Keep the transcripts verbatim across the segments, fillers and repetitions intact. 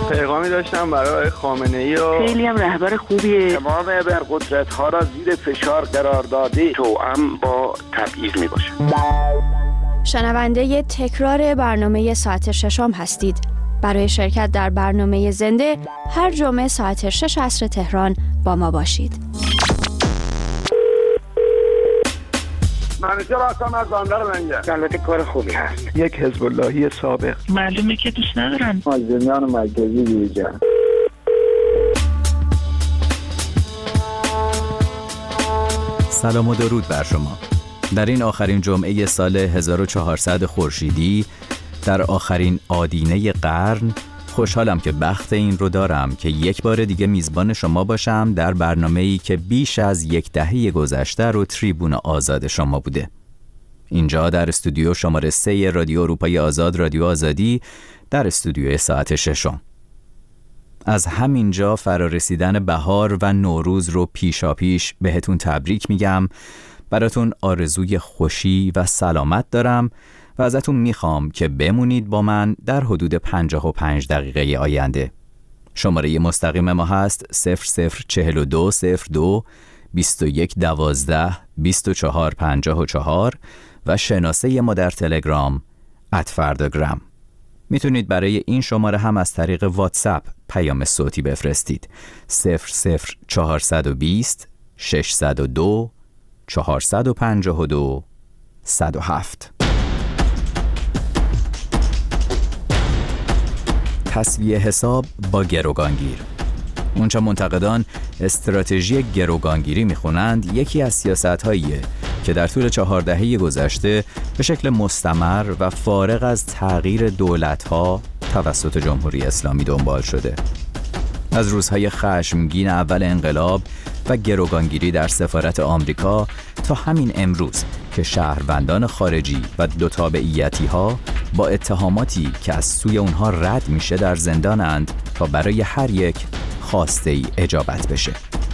پیغامی داشتم برای خامنه‌ای و خیلی هم رهبر خوبیه. تمام ابرقدرت‌ها را زیر فشار قرار داده، توأم با تبعیض میباشه. شنونده تکرار برنامه ساعت ششم هستید. برای شرکت در برنامه زنده هر جمعه ساعت شش عصر تهران با ما باشید. منیجر هستم از بندر منگه. البته کار خوبی هست. یک حزب اللهی سابق. معلومه که دوست ندارن. مازندران مرکزی دیجا. سلام و درود بر شما. در این آخرین جمعه سال هزار و چهارصد خورشیدی، در آخرین آدینه قرن، خوشحالم که بخت این رو دارم که یک بار دیگه میزبان شما باشم در برنامه‌ای که بیش از یک دهه گذشته رو تریبون آزاد شما بوده. اینجا در استودیو شماره سه رادیو اروپای آزاد، رادیو آزادی، در استودیوی ساعت ششم. از همینجا فرارسیدن بهار و نوروز رو پیشا پیش بهتون تبریک میگم. براتون آرزوی خوشی و سلامت دارم و ازتون میخوام که بمونید با من در حدود پنجاه و پنج دقیقه آینده. شماره مستقیم ما هست صفر صفر چهل و دو صفر دو بیست و یک دوازده بیست و چهار پنجاه و چهار و شناسه ما در تلگرام ات فرداگرام. میتونید برای این شماره هم از طریق واتساپ پیام صوتی بفرستید. صفر صفر چهارصد و بیست ششصد و دو چهارصد و پنجاه و دو صد و هفت. تسویه حساب با گروگانگیر. اونچه منتقدان استراتژی گروگانگیری میخونند یکی از سیاست‌هاییه که در طول چهار دهه گذشته به شکل مستمر و فارغ از تغییر دولت‌ها توسط جمهوری اسلامی دنبال شده. از روزهای خشمگین اول انقلاب و گروگانگیری در سفارت آمریکا تا همین امروز که شهروندان خارجی و دو تابعیتی‌ها با اتهاماتی که از سوی اونها رد میشه در زندانند تا برای هر یک خواسته ای اجابت بشه.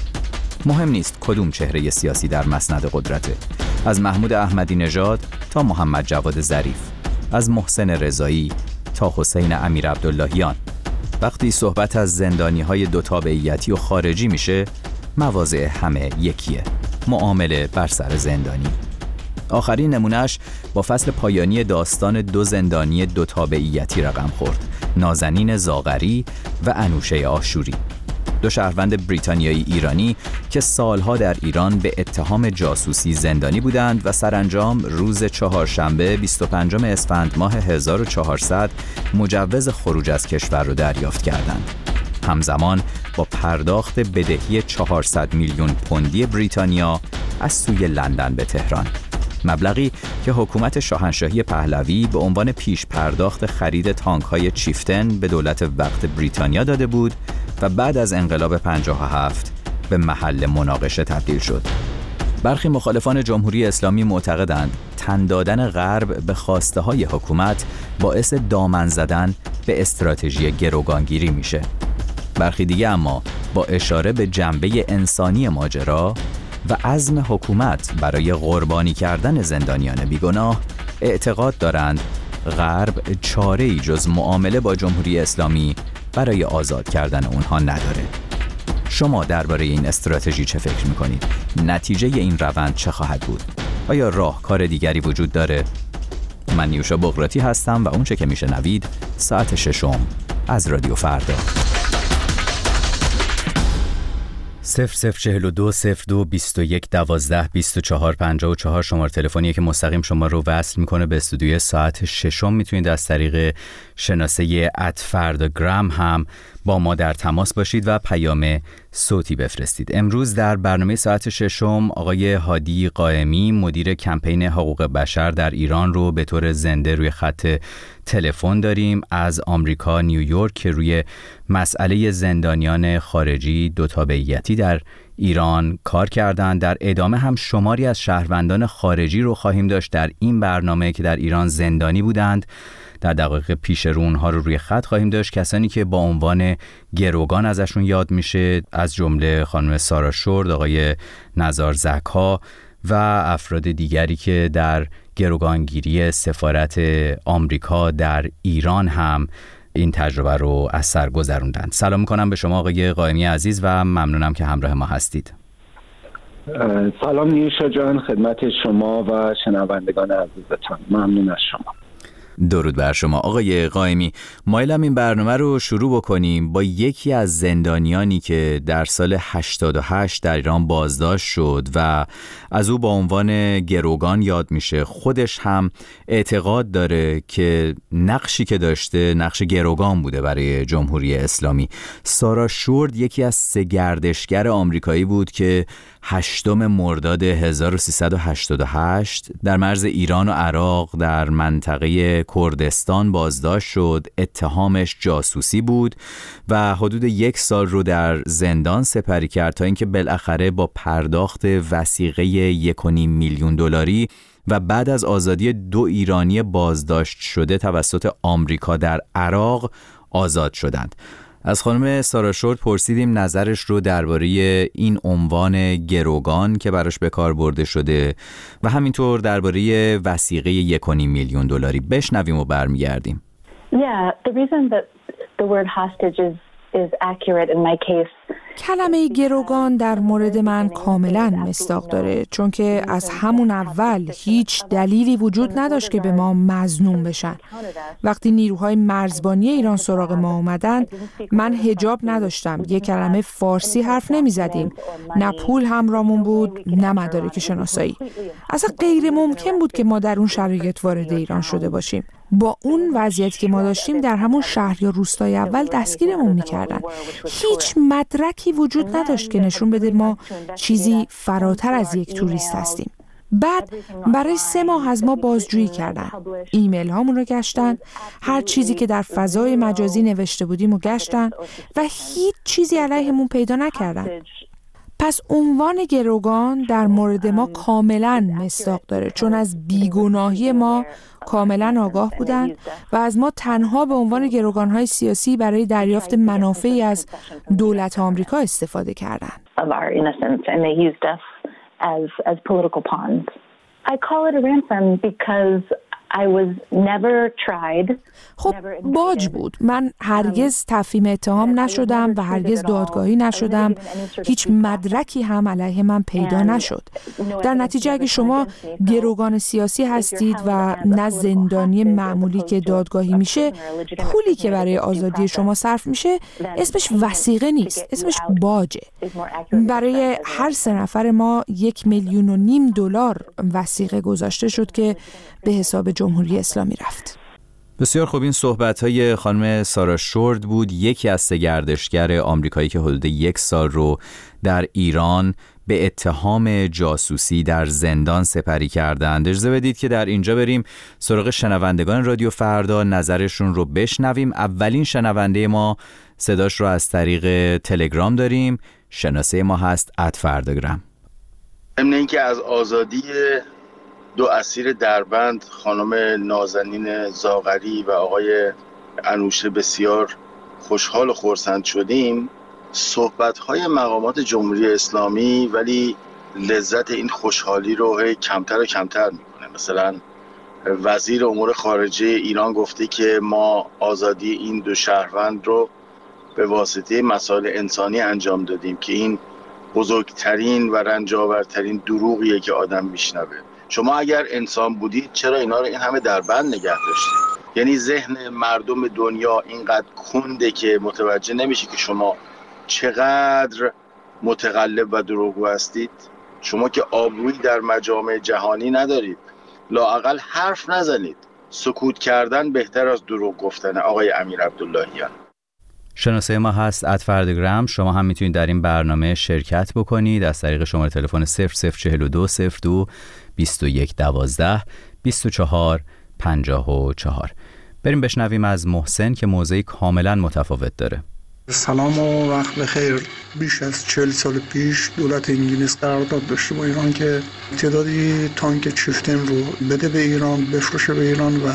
مهم نیست کدوم چهره سیاسی در مسند قدرته، از محمود احمدی نژاد تا محمد جواد ظریف، از محسن رضایی تا حسین امیر عبداللهیان. وقتی صحبت از زندانی‌های دو تابعیتی و خارجی میشه، مواضع همه یکیه: معامله بر سر زندانی. آخرین نمونهش با فصل پایانی داستان دو زندانی دو تابعیتی رقم خورد: نازنین زاغری و انوشه آشوری، دو شهروند بریتانیایی ایرانی که سالها در ایران به اتهام جاسوسی زندانی بودند و سرانجام روز چهارشنبه بیست و پنجم اسفند ماه هزار و چهارصد مجوز خروج از کشور را دریافت کردند، همزمان با پرداخت بدهی چهارصد میلیون پوندی بریتانیا از سوی لندن به تهران، مبلغی که حکومت شاهنشاهی پهلوی به عنوان پیش پرداخت خرید تانک‌های چیفتن به دولت وقت بریتانیا داده بود و بعد از انقلاب پنجاه و هفت به محل مناقشه تبدیل شد. برخی مخالفان جمهوری اسلامی معتقدند تن دادن غرب به خواسته های حکومت باعث دامن زدن به استراتژی گروگانگیری میشه. برخی دیگه اما با اشاره به جنبه انسانی ماجرا و عزم حکومت برای قربانی کردن زندانیان بیگناه اعتقاد دارند غرب چاره‌ای جز معامله با جمهوری اسلامی برای آزاد کردن اونها نداره. شما درباره این استراتژی چه فکر میکنید؟ نتیجه این روند چه خواهد بود؟ آیا راهکار دیگری وجود داره؟ من نیوشا بغراتی هستم و اونچه که میشنوید ساعت ششم از رادیو فردا. صفر صفر چهل و دو صفر دو بیست و یک دوازده بیست و چهار پنجاه و چهار شماره تلفنیه که مستقیم شما رو وصل میکنه به استودیوی ساعت ششم. میتونید از طریق شناسه ات فرداگرام هم با ما در تماس باشید و پیام صوتی بفرستید. امروز در برنامه ساعت ششم آقای هادی قائمی، مدیر کمپین حقوق بشر در ایران رو به طور زنده روی خط تلفن داریم از آمریکا نیویورک که روی مسئله زندانیان خارجی دو تابعیتی در ایران کار کردند. در ادامه هم شماری از شهروندان خارجی رو خواهیم داشت در این برنامه که در ایران زندانی بودند. در دقایق پیش رو اونها رو روی خط خواهیم داشت، کسانی که با عنوان گروگان ازشون یاد میشه، از جمله خانم سارا شورد، آقای نزار زکا و افراد دیگری که در گروگانگیری سفارت آمریکا در ایران هم این تجربه رو از سر گذروندند. سلام میکنم به شما آقای قائمی عزیز و ممنونم که همراه ما هستید. سلام نیوشا جان، خدمت شما و شنوندگان عزیزتان. ممنون از شما. درود بر شما آقای قائمی. مایلم این برنامه رو شروع بکنیم با یکی از زندانیانی که در سال هشتاد و هشت در ایران بازداشت شد و از او با عنوان گروگان یاد میشه. خودش هم اعتقاد داره که نقشی که داشته نقش گروگان بوده برای جمهوری اسلامی. سارا شورد یکی از سه گردشگر آمریکایی بود که هشتم مرداد هزار و سیصد و هشتاد و هشت در مرز ایران و عراق در منطقه کردستان بازداشت شد. اتهامش جاسوسی بود و حدود یک سال رو در زندان سپری کرد تا اینکه بالاخره با پرداخت وثیقه یک و نیم میلیون دلاری و بعد از آزادی دو ایرانی بازداشت شده توسط آمریکا در عراق آزاد شدند. از خانم سارا شورد پرسیدیم نظرش رو درباره این عنوان گروگان که براش به کار برده شده و همینطور درباره وثیقه یک و نیم میلیون دلاری. بشنویم و برمیگردیم. Yeah, the reason that the word hostage is is accurate in my case. کلمه گروگان در مورد من کاملا مصداق داره، چون که از همون اول هیچ دلیلی وجود نداشت که به ما مظنون بشن. وقتی نیروهای مرزبانی ایران سراغ ما اومدن، من حجاب نداشتم، یک کلمه فارسی حرف نمی زدیم، نه پول همراهمون بود نه مدارک شناسایی. اصلا غیر ممکن بود که ما در اون شرایط وارد ایران شده باشیم. با اون وضعیت که ما داشتیم در همون شهر یا روستای اول دستگیرمون میکردن. هیچ مدرکی وجود نداشت که نشون بده ما چیزی فراتر از یک توریست هستیم. بعد برای سه ماه از ما بازجویی کردن. ایمیل هامون رو گشتن، هر چیزی که در فضای مجازی نوشته بودیم رو گشتن و هیچ چیزی علیهمون پیدا نکردن. پس عنوان گروگان در مورد ما کاملا مصداق داره، چون از بیگناهی ما کاملا آگاه بودن و از ما تنها به عنوان گروگان‌های سیاسی برای دریافت منافعی از دولت آمریکا استفاده کردن. خب باج بود. من هرگز تفهیم اتهام نشدم و هرگز دادگاهی نشدم. هیچ مدرکی هم علیه من پیدا نشد. در نتیجه اگه شما گروگان سیاسی هستید و نه زندانی معمولی که دادگاهی میشه، پولی که برای آزادی شما صرف میشه اسمش وثیقه نیست، اسمش باجه. برای هر سه نفر ما یک میلیون و نیم دلار وثیقه گذاشته شد که به حساب جمهوری اسلامی رفت. بسیار خوب. این صحبت‌های خانم سارا شورد بود، یکی از سه گردشگر آمریکایی که حدود یک سال رو در ایران به اتهام جاسوسی در زندان سپری کردند. اجازه بدید که در اینجا بریم سراغ شنوندگان رادیو فردا، نظرشون رو بشنویم. اولین شنونده ما صداش رو از طریق تلگرام داریم. شناسه ما هست ات فرداگرام. ضمن اینکه از آزادی دو اسیر دربند خانم نازنین زاغری و آقای انوشه بسیار خوشحال و خرسند شدیم، صحبت‌های مقامات جمهوری اسلامی ولی لذت این خوشحالی رو کمتر و کمتر میکنه. مثلا وزیر امور خارجه ایران گفته که ما آزادی این دو شهروند رو به واسطه مسائل انسانی انجام دادیم که این بزرگترین و رنجاورترین دروغیه که آدم میشنوه. شما اگر انسان بودید چرا اینا رو این همه در بند نگه داشتید؟ یعنی ذهن مردم دنیا اینقدر کنده که متوجه نمیشه که شما چقدر متقلب و دروغگو هستید. شما که آبرویی در مجامع جهانی ندارید، لااقل حرف نزنید. سکوت کردن بهتر از دروغ گفتن. آقای امیر عبداللهیان. شناسه ما هست ات فرداگرام. شما هم میتونید در این برنامه شرکت بکنید از طریق شماره تلفن صفر صفر چهل و دو صفر دو بیست و یک دوازده بیست و چهار پنجاه و چهار. بریم بشنویم از محسن که موضعی کاملا متفاوت داره. سلام و وقت بخیر. بیش از چهل سال پیش دولت انگلیس قرارداد داشته با ایران که تعدادی تانک چیفتن رو بده به ایران، بفروشه به ایران و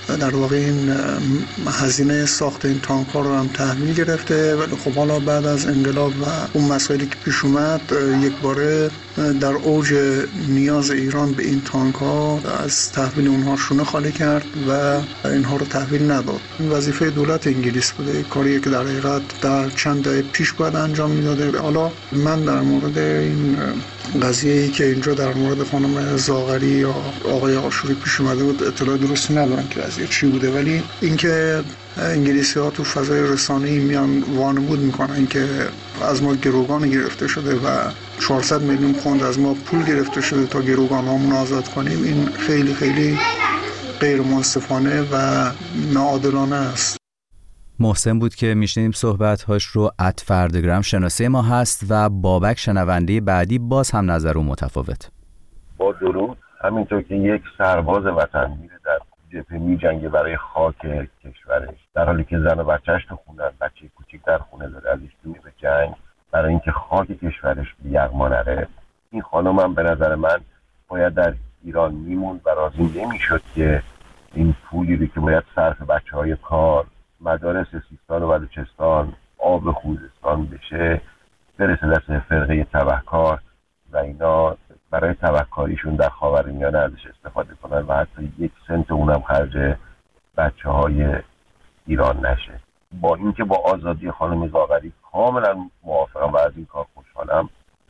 در واقع این هزینه ساخت این تانک ها رو هم تحمیل گرفته. ولی خب حالا بعد از انقلاب و اون مسائلی که پیش اومد یک باره در اوج نیاز ایران به این تانک ها از تحویل اونها شونه خالی کرد و اینها رو تحویل نداد. این وظیفه دولت انگلیس بوده، کاری که در حقیقت در چند دهه پیش باید انجام میداده. حالا من در مورد این قضیه‌ای که اینجا در مورد خانم زاغری یا آقای آشوری پیش اومده بود اطلاع درستی ندارم که قضیه چی بوده، ولی اینکه انگلیسی‌ها تو فضای رسانه‌ای میان وانمود میکنن که از ما گروگان گرفته شده و چهارصد میلیون پوند از ما پول گرفته شده تا گروگان‌هامون آزاد کنیم، این خیلی خیلی غیر منصفانه و ناعادلانه است. محسن بود که میشنیم صحبت‌هاش رو. ات فردگرام شناسه ما هست و بابک شنونده بعدی باز هم نظر رو متفاوت. با درود. همینطور که یک سرباز وطن میره در جبهه میجنگه برای خاک کشورش، در حالی که زن و بچهش تو خونه، بچه کوچیک در خونه داره، ازش میره به جنگ برای اینکه خاک کشورش بی‌یغما نره. این خانم هم به نظر من باید در ایران میموند و راضی نمیشد که این پولی رو که باید صرف بچه‌های کار، مدارس سیستان و بلوچستان، آب خوزستان بشه، برسه دست فرقه تبهکار و اینا برای تبهکاریشون در خاورمیانه ازش استفاده کنن و حتی یک سنت اونم خرج بچه‌های ایران نشه. با اینکه با آزادی خانم زاغری کاملا موافقم و از این کار خوشحالم،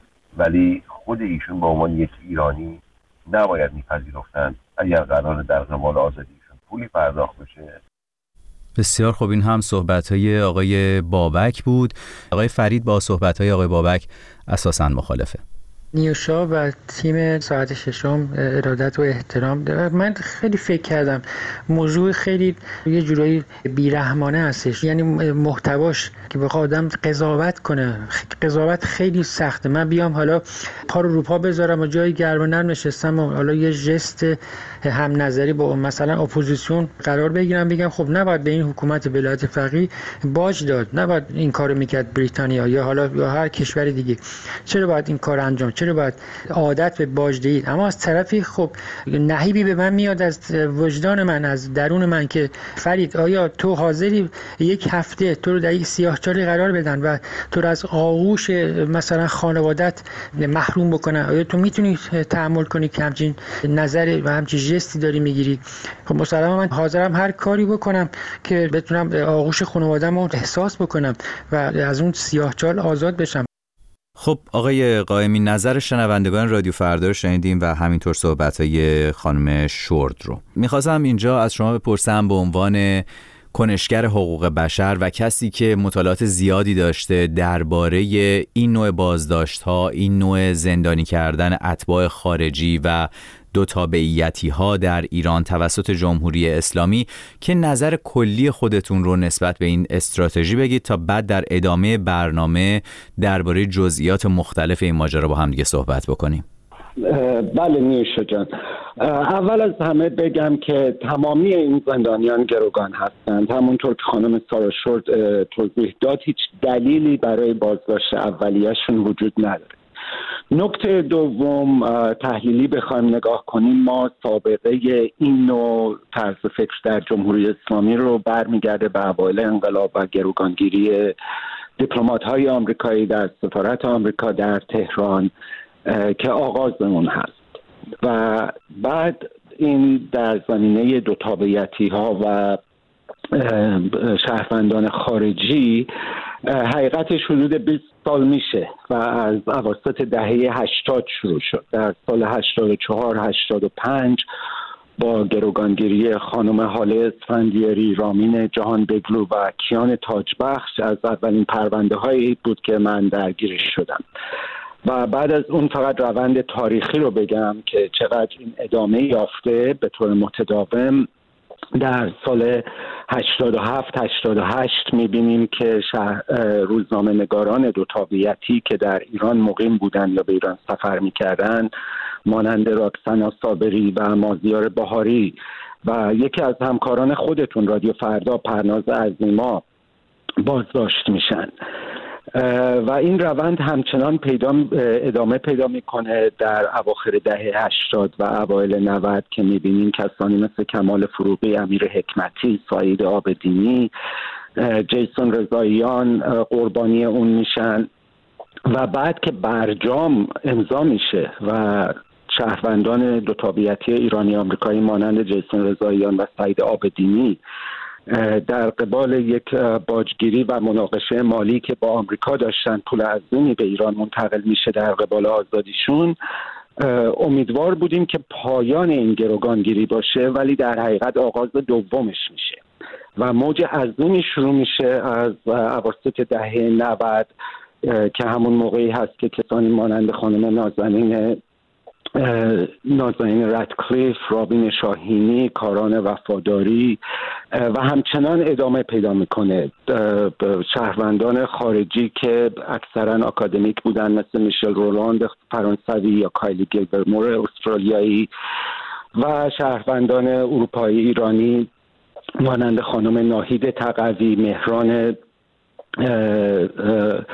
ولی خود ایشون به عنوان یک ایرانی نباید میپذیرفتن اگر قرار در قبال آزادیشون پولی پرداخت بشه. بسیار خوب. این هم صحبت‌های آقای بابک بود. آقای فرید با صحبت‌های آقای بابک اساساً مخالفه. نیوشا و تیم ساعت ششم ارادت و احترام. من خیلی فکر کردم موضوع خیلی یه جورایی بیرحمانه هستش، یعنی محتواش که بخواد آدم قضاوت کنه، قضاوت خیلی سخته. من بیام حالا پا رو رو پا بذارم و جای گرم و نرم نشستم و حالا یه ژست هم نظری با مثلا اپوزیسیون قرار بگیرم، بگم خب نباید به این حکومت ولایت فقیه باج داد، نباید این کارو میکرد بریتانیا یا حالا یا هر کشور دیگه، چرا باید این کار انجام، چرا باید عادت به باجدهی. اما از طرفی خب نهیبی به من میاد از وجدان من، از درون من که فرید آیا تو حاضری یک هفته تو رو در یک سیاهچالی قرار بدن و تو رو از آغوش مثلا خانوادت محروم بکنن؟ آیا تو میتونی تحمل کنی که همچین نظر و همچین ژستی داری میگیری؟ خب مسلما من حاضرم هر کاری بکنم که بتونم آغوش خانواده‌مو احساس بکنم و از اون سیاهچال آزاد بشم. خب آقای قائمی، نظر شنوندگان رادیو فردا رو شنیدیم و همینطور صحبت‌های خانم شورد رو. می‌خواستم اینجا از شما بپرسم به عنوان کنشگر حقوق بشر و کسی که مطالعات زیادی داشته درباره این نوع بازداشت‌ها، این نوع زندانی کردن اتباع خارجی و دو تابعیتی ها در ایران توسط جمهوری اسلامی، که نظر کلی خودتون رو نسبت به این استراتژی بگید تا بعد در ادامه برنامه درباره جزئیات مختلف این ماجرا با هم دیگه صحبت بکنیم. بله نیوشا جان، اول از همه بگم که تمامی این زندانیان گروگان هستند. همونطور که خانم سارا شورد توضیح داد، هیچ دلیلی برای بازداشت اولیه‌شون وجود نداره. نکته دوم، تحلیلی بخوایم نگاه کنیم، ما سابقه این نوع طرز فکر در جمهوری اسلامی رو برمیگرده به اوایل انقلاب و گروگانگیری دیپلمات‌های آمریکایی در سفارت آمریکا در تهران که آغاز اون هست و بعد این در زمینه دو تابعیتی ها و شهروندان خارجی حقیقتش حدود بیست سال میشه و از اواسط دهه هشتاد شروع شد. در سال هشتاد و چهار هشتاد و پنج با گروگانگیری خانم هاله اسفندیاری، رامین جهان بگلو و کیان تاجبخش از اولین پرونده هایی بود که من درگیرش شدم. و بعد از اون فقط روند تاریخی رو بگم که چقدر این ادامه یافته به طور متداوم. در سال هشتاد و هفت هشتاد و هشت میبینیم که روزنامه نگاران دو تابعیتی که در ایران مقیم بودن یا به ایران سفر میکردن، مانند راکسنا صابری و مازیار بهاری و یکی از همکاران خودتون رادیو فردا پرناز عظیما بازداشت میشن. و این روند همچنان پیدا ادامه پیدا میکنه در اواخر دهه هشتاد و اوایل نود که میبینیم کسانی مثل کمال فروغی، امیر حکمتی، سعید آبدینی، جیسون رضاییان قربانی اون میشن و بعد که برجام امضا میشه و شهروندان دو تابعیتی ایرانی آمریکایی مانند جیسون رضاییان و سعید آبدینی در قبال یک باجگیری و مناقشه مالی که با آمریکا داشتن پول عظیمی به ایران منتقل میشه در قبال آزادیشون، امیدوار بودیم که پایان این گروگانگیری باشه، ولی در حقیقت آغاز دومش میشه و موج عظیمی شروع میشه از اواسط دهه نود که همون موقعی هست که کسانی مانند خانم نازنین نازنین رادکلیف، رابین شاهینی، کاران وفاداری و همچنان ادامه پیدا میکنه شهروندان خارجی که اکثرا آکادمیک بودن مثل میشل رولاند فرانسوی یا کایلی گیلبرمور استرالیایی و شهروندان اروپایی ایرانی مانند خانم ناهید تقوی، مهران اه اه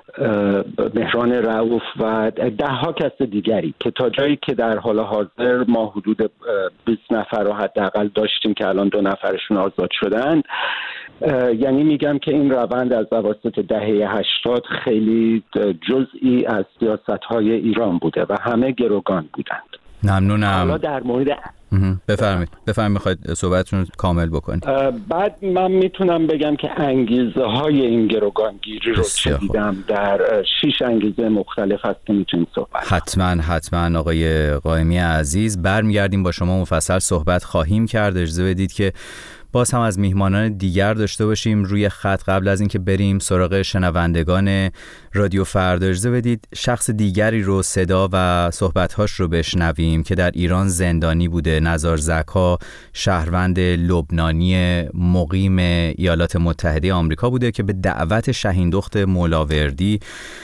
مهران رؤوف و ده ها کس دیگری که تا جایی که در حال حاضر ما حدود بیست نفر رو حداقل داشتیم که الان دو نفرشون آزاد شدن. یعنی میگم که این روند از اواسط دهه هشتاد خیلی جزئی از سیاست‌های ایران بوده و همه گروگان بودند. ممنونم. حالا در مورد بفرمایید بفرمایید میخواید صحبتتون رو کامل بکنید. بعد من میتونم بگم که انگیزه های این گروگانگیری رو چیدم در شش انگیزه مختلف هست که میتونید صحبت. حتما حتما آقای قائمی عزیز، برمیگردیم با شما مفصل صحبت خواهیم کرد. اجازه بدید که باز هم از میهمانان دیگر داشته باشیم روی خط قبل از اینکه بریم سراغ شنوندگان رادیو فردا. اجازه بدید شخص دیگری رو صدا و صحبت‌هاش رو بشنویم که در ایران زندانی بوده. نزار زکا شهروند لبنانی مقیم ایالات متحده آمریکا بوده که به دعوت شهیندخت مولاوردی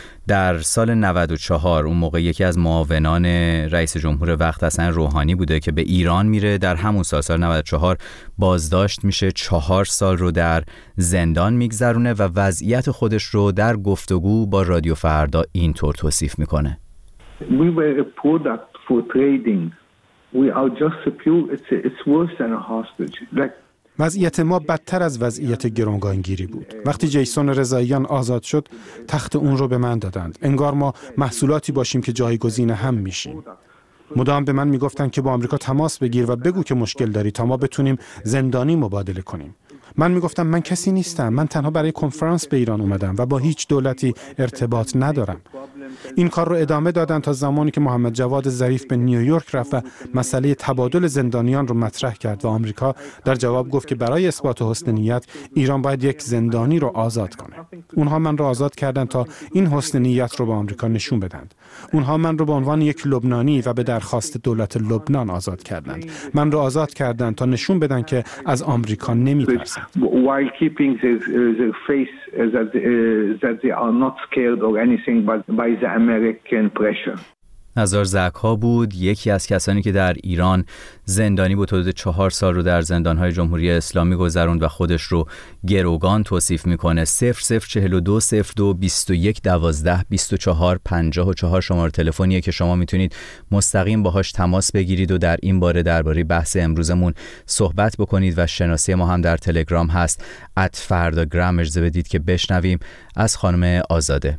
در سال نود و چهار، اون موقع یکی از معاونان رئیس جمهور وقت حسن روحانی بوده که به ایران میره. در همون سال سال نود و چهار بازداشت میشه، چهار سال رو در زندان میگذرونه و وضعیت خودش رو در گفتگو با رادیو فردا اینطور توصیف میکنه. We were a product for trading. We are just a few, it's, it's worse than a hostage. Like وضعیت ما بدتر از وضعیت گروگانگیری بود. وقتی جیسون رضاییان آزاد شد، تخت اون رو به من دادند. انگار ما محصولاتی باشیم که جایگزین هم میشیم. مدام به من میگفتن که با آمریکا تماس بگیر و بگو که مشکل داری تا ما بتونیم زندانی مبادله کنیم. من میگفتم من کسی نیستم، من تنها برای کنفرانس به ایران اومدم و با هیچ دولتی ارتباط ندارم. این کار رو ادامه دادن تا زمانی که محمد جواد ظریف به نیویورک رفت و مسئله تبادل زندانیان رو مطرح کرد و آمریکا در جواب گفت که برای اثبات حسن نیت ایران باید یک زندانی رو آزاد کنه. اونها من رو آزاد کردن تا این حسن نیت رو به آمریکا نشون بدند. اونها من رو به عنوان یک لبنانی و به درخواست دولت لبنان آزاد کردند. من رو آزاد کردند تا نشون بدن که از آمریکا نمیترسن. While keeping their, their face that, uh, that they are not scared or anything but by the American pressure. نزار زکا بود، یکی از کسانی که در ایران زندانی بود. حدود چهار سال رو در زندانهای جمهوری اسلامی گذروند و خودش رو گروگان توصیف میکنه. صفر صفر چهل و دو صفر دو بیست و یک دوازده بیست و چهار پنجاه و چهار شماره تلفنیه که شما میتونید مستقیم باهاش تماس بگیرید و در این باره درباره بحث امروزمون صحبت بکنید و شناسی ما هم در تلگرام هست ات فرداگرام. اجازه بدید که بشنویم از خانم آزاده.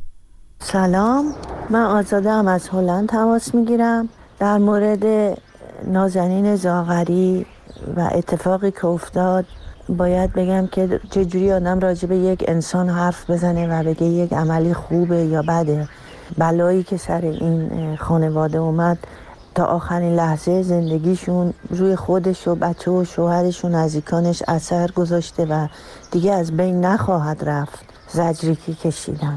سلام، من آزاده هم از هلند تماس میگیرم در مورد نازنین زاغری و اتفاقی که افتاد. باید بگم که چجوری آدم راجع به یک انسان حرف بزنه و بگه یک عملی خوبه یا بده. بلایی که سر این خانواده اومد تا آخرین لحظه زندگیشون روی خودش و بچه و شوهرش و نزدیکانش اثر گذاشته و دیگه از بین نخواهد رفت. زجری که کشیدن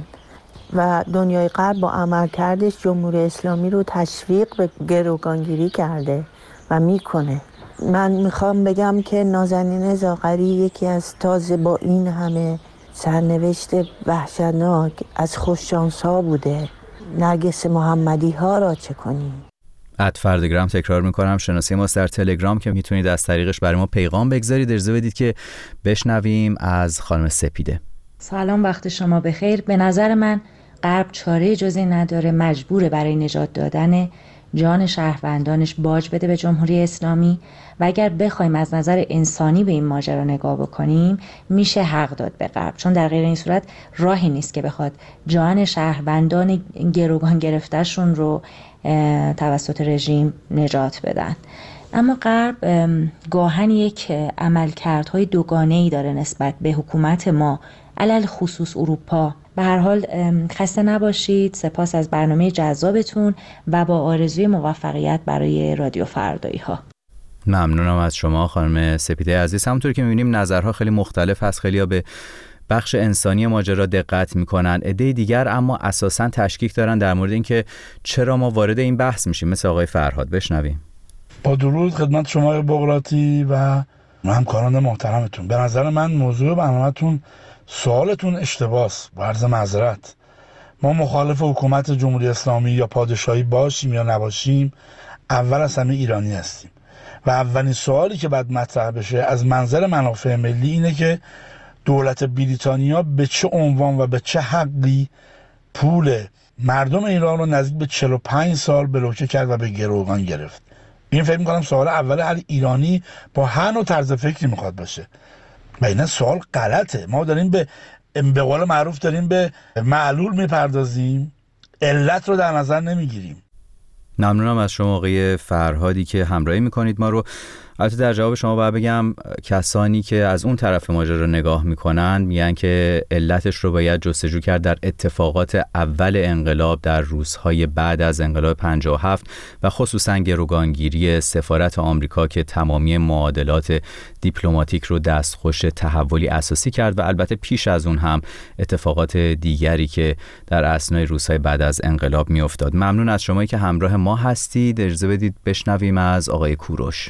و دنیای غرب با عملکردش جمهوری اسلامی رو تشویق به گروگانگیری کرده و میکنه. من میخوام بگم که نازنین زاغری یکی از تازه با این همه سرنوشت وحشتناک از خوششانس ها بوده. نرگس محمدی ها را چه کنیم؟ ات فرداگرام تکرار میکنم، شناسی ماست در تلگرام که میتونید از طریقش برای ما پیغام بگذارید. اجازه بدید که بشنویم از خانم سپیده. سلام، وقت شما بخیر. به نظر من غرب چاره جزی نداره، مجبوره برای نجات دادن جان شهروندانش باج بده به جمهوری اسلامی و اگر بخوایم از نظر انسانی به این ماجرا نگاه بکنیم میشه حق داد به غرب، چون در غیر این صورت راهی نیست که بخواد جان شهروندان گروگان گرفتهشون رو توسط رژیم نجات بدن. اما غرب گاهن یک عملکردهای دوگانه‌ای داره نسبت به حکومت ما، علل خصوص اروپا. به هر حال خسته نباشید، سپاس از برنامه جذابتون و با آرزوی موفقیت برای رادیو فردایی ها. ممنونم از شما خانم سپیده عزیز. همونطور که می‌بینیم نظرها خیلی مختلف هست، خیلی‌ها به بخش انسانی ماجرا دقت میکنن، عده دیگر اما اساساً تشکیک دارن در مورد اینکه چرا ما وارد این بحث میشیم، مثل آقای فرهاد. بشنویم. با درود خدمت شما بغراتی و همکاران محترمتون. به نظر من موضوع برنامه‌تون سوالتون اشتباهه. با عرض معذرت، ما مخالف حکومت جمهوری اسلامی یا پادشاهی باشیم یا نباشیم، اول از همه ایرانی هستیم و اولین سوالی که باید مطرح بشه از منظر منافع ملی اینه که دولت بریتانیا به چه عنوان و به چه حقی پول مردم ایران رو نزدیک به چهل و پنج سال بلوکه کرد و به گروگان گرفت. این فکر می‌کنم سوال اول هر ایرانی با هر نوع طرز فکری میخواد باشه و این سوال غلطه. ما داریم به به قول معروف داریم به معلول میپردازیم، علت رو در نظر نمیگیریم. ممنونم از شما آقای فرهادی که همراهی میکنید ما رو. البته در جواب شما باید بگم کسانی که از اون طرف ماجرا رو نگاه میکنن میگن که علتش رو باید جستجو کرد در اتفاقات اول انقلاب در روزهای بعد از انقلاب پنجاه و هفت و خصوصا گروگانگیری سفارت آمریکا که تمامی معادلات دیپلماتیک رو دستخوش تحولی اساسی کرد و البته پیش از اون هم اتفاقات دیگری که در اثنای روزهای بعد از انقلاب میافتاد. ممنون از شمایی که همراه ما هستید. اجازه بدید بشنویم از آقای کوروش.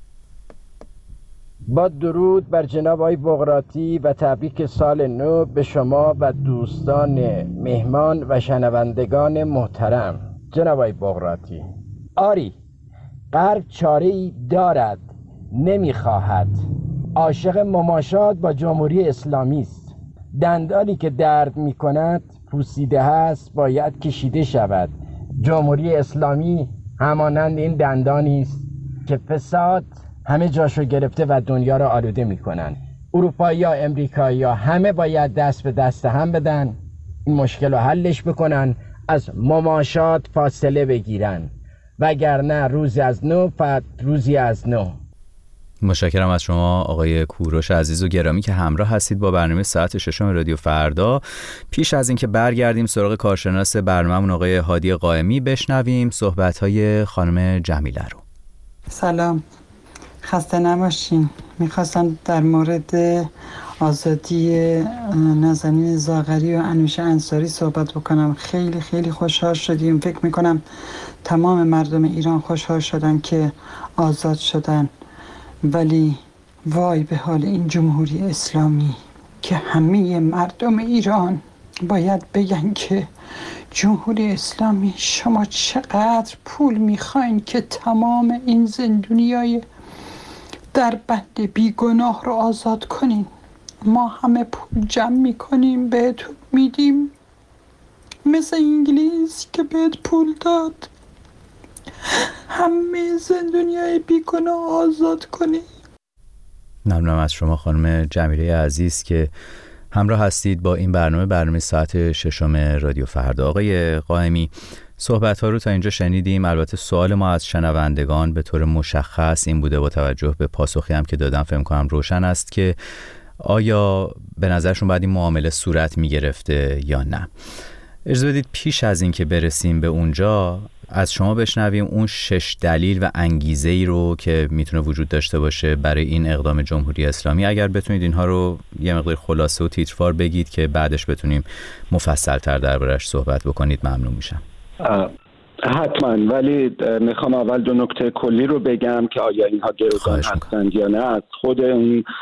با درود بر جناب آقای بغراتی و تبریک سال نو به شما و دوستان مهمان و شنوندگان محترم. جناب آقای بغراتی، آری غرب چاره‌ای دارد، نمیخواهد، عاشق مماشات با جمهوری اسلامی است. دندانی که درد میکند پوسیده هست باید کشیده شود. جمهوری اسلامی همانند این دندانی است که فساد همه جاشو گرفته و دنیا رو آلوده میکنن. اروپایی ها، امریکایی ها همه باید دست به دست هم بدن، این مشکل رو حلش بکنن، از مماشات فاصله بگیرن، وگرنه روزی از نو فقط روزی از نو. متشکرم از شما آقای کوروش عزیز و گرامی که همراه هستید با برنامه ساعت ششم رادیو فردا. پیش از اینکه برگردیم سراغ کارشناس برنامه‌مون آقای هادی قائمی، بشنویم صحبت‌های خانم جمیله رو. سلام، خسته نباشین. میخواستم در مورد آزادی نازنین زاغری و انوشه انصاری صحبت بکنم. خیلی خیلی خوشحال شدیم. فکر میکنم تمام مردم ایران خوشحال شدن که آزاد شدن، ولی وای به حال این جمهوری اسلامی که همه مردم ایران باید بگن که جمهوری اسلامی شما چقدر پول میخواین که تمام این زندونیای در بند بیگناه رو آزاد کنین. ما همه پول جمع میکنیم بهتون میدیم، مثل انگلیس که بهت پول داد همه زندونیای بیگناه آزاد کنین. ممنونم از شما خانم جمیله عزیز که همراه هستید با این برنامه برنامه ساعت ششم رادیو فردا. آقای قائمی، صحبت ها رو تا اینجا شنیدیم. البته سوال ما از شنوندگان به طور مشخص این بوده، با توجه به پاسخی هم که دادم فهم کنم روشن است، که آیا به نظرشون باید این معامله صورت می گرفته یا نه. اجازه بدید پیش از این که برسیم به اونجا از شما بشنویم اون شش دلیل و انگیزه ای رو که میتونه وجود داشته باشه برای این اقدام جمهوری اسلامی. اگر بتونید اینها رو یه مقدار خلاصه و تیتروار بگید که بعدش بتونیم مفصل تر دربارش صحبت بکنید ممنون میشم. حتما، ولی میخوام اول دو نکته کلی رو بگم که آیا اینها گروگان هستند یا نه. از خود اون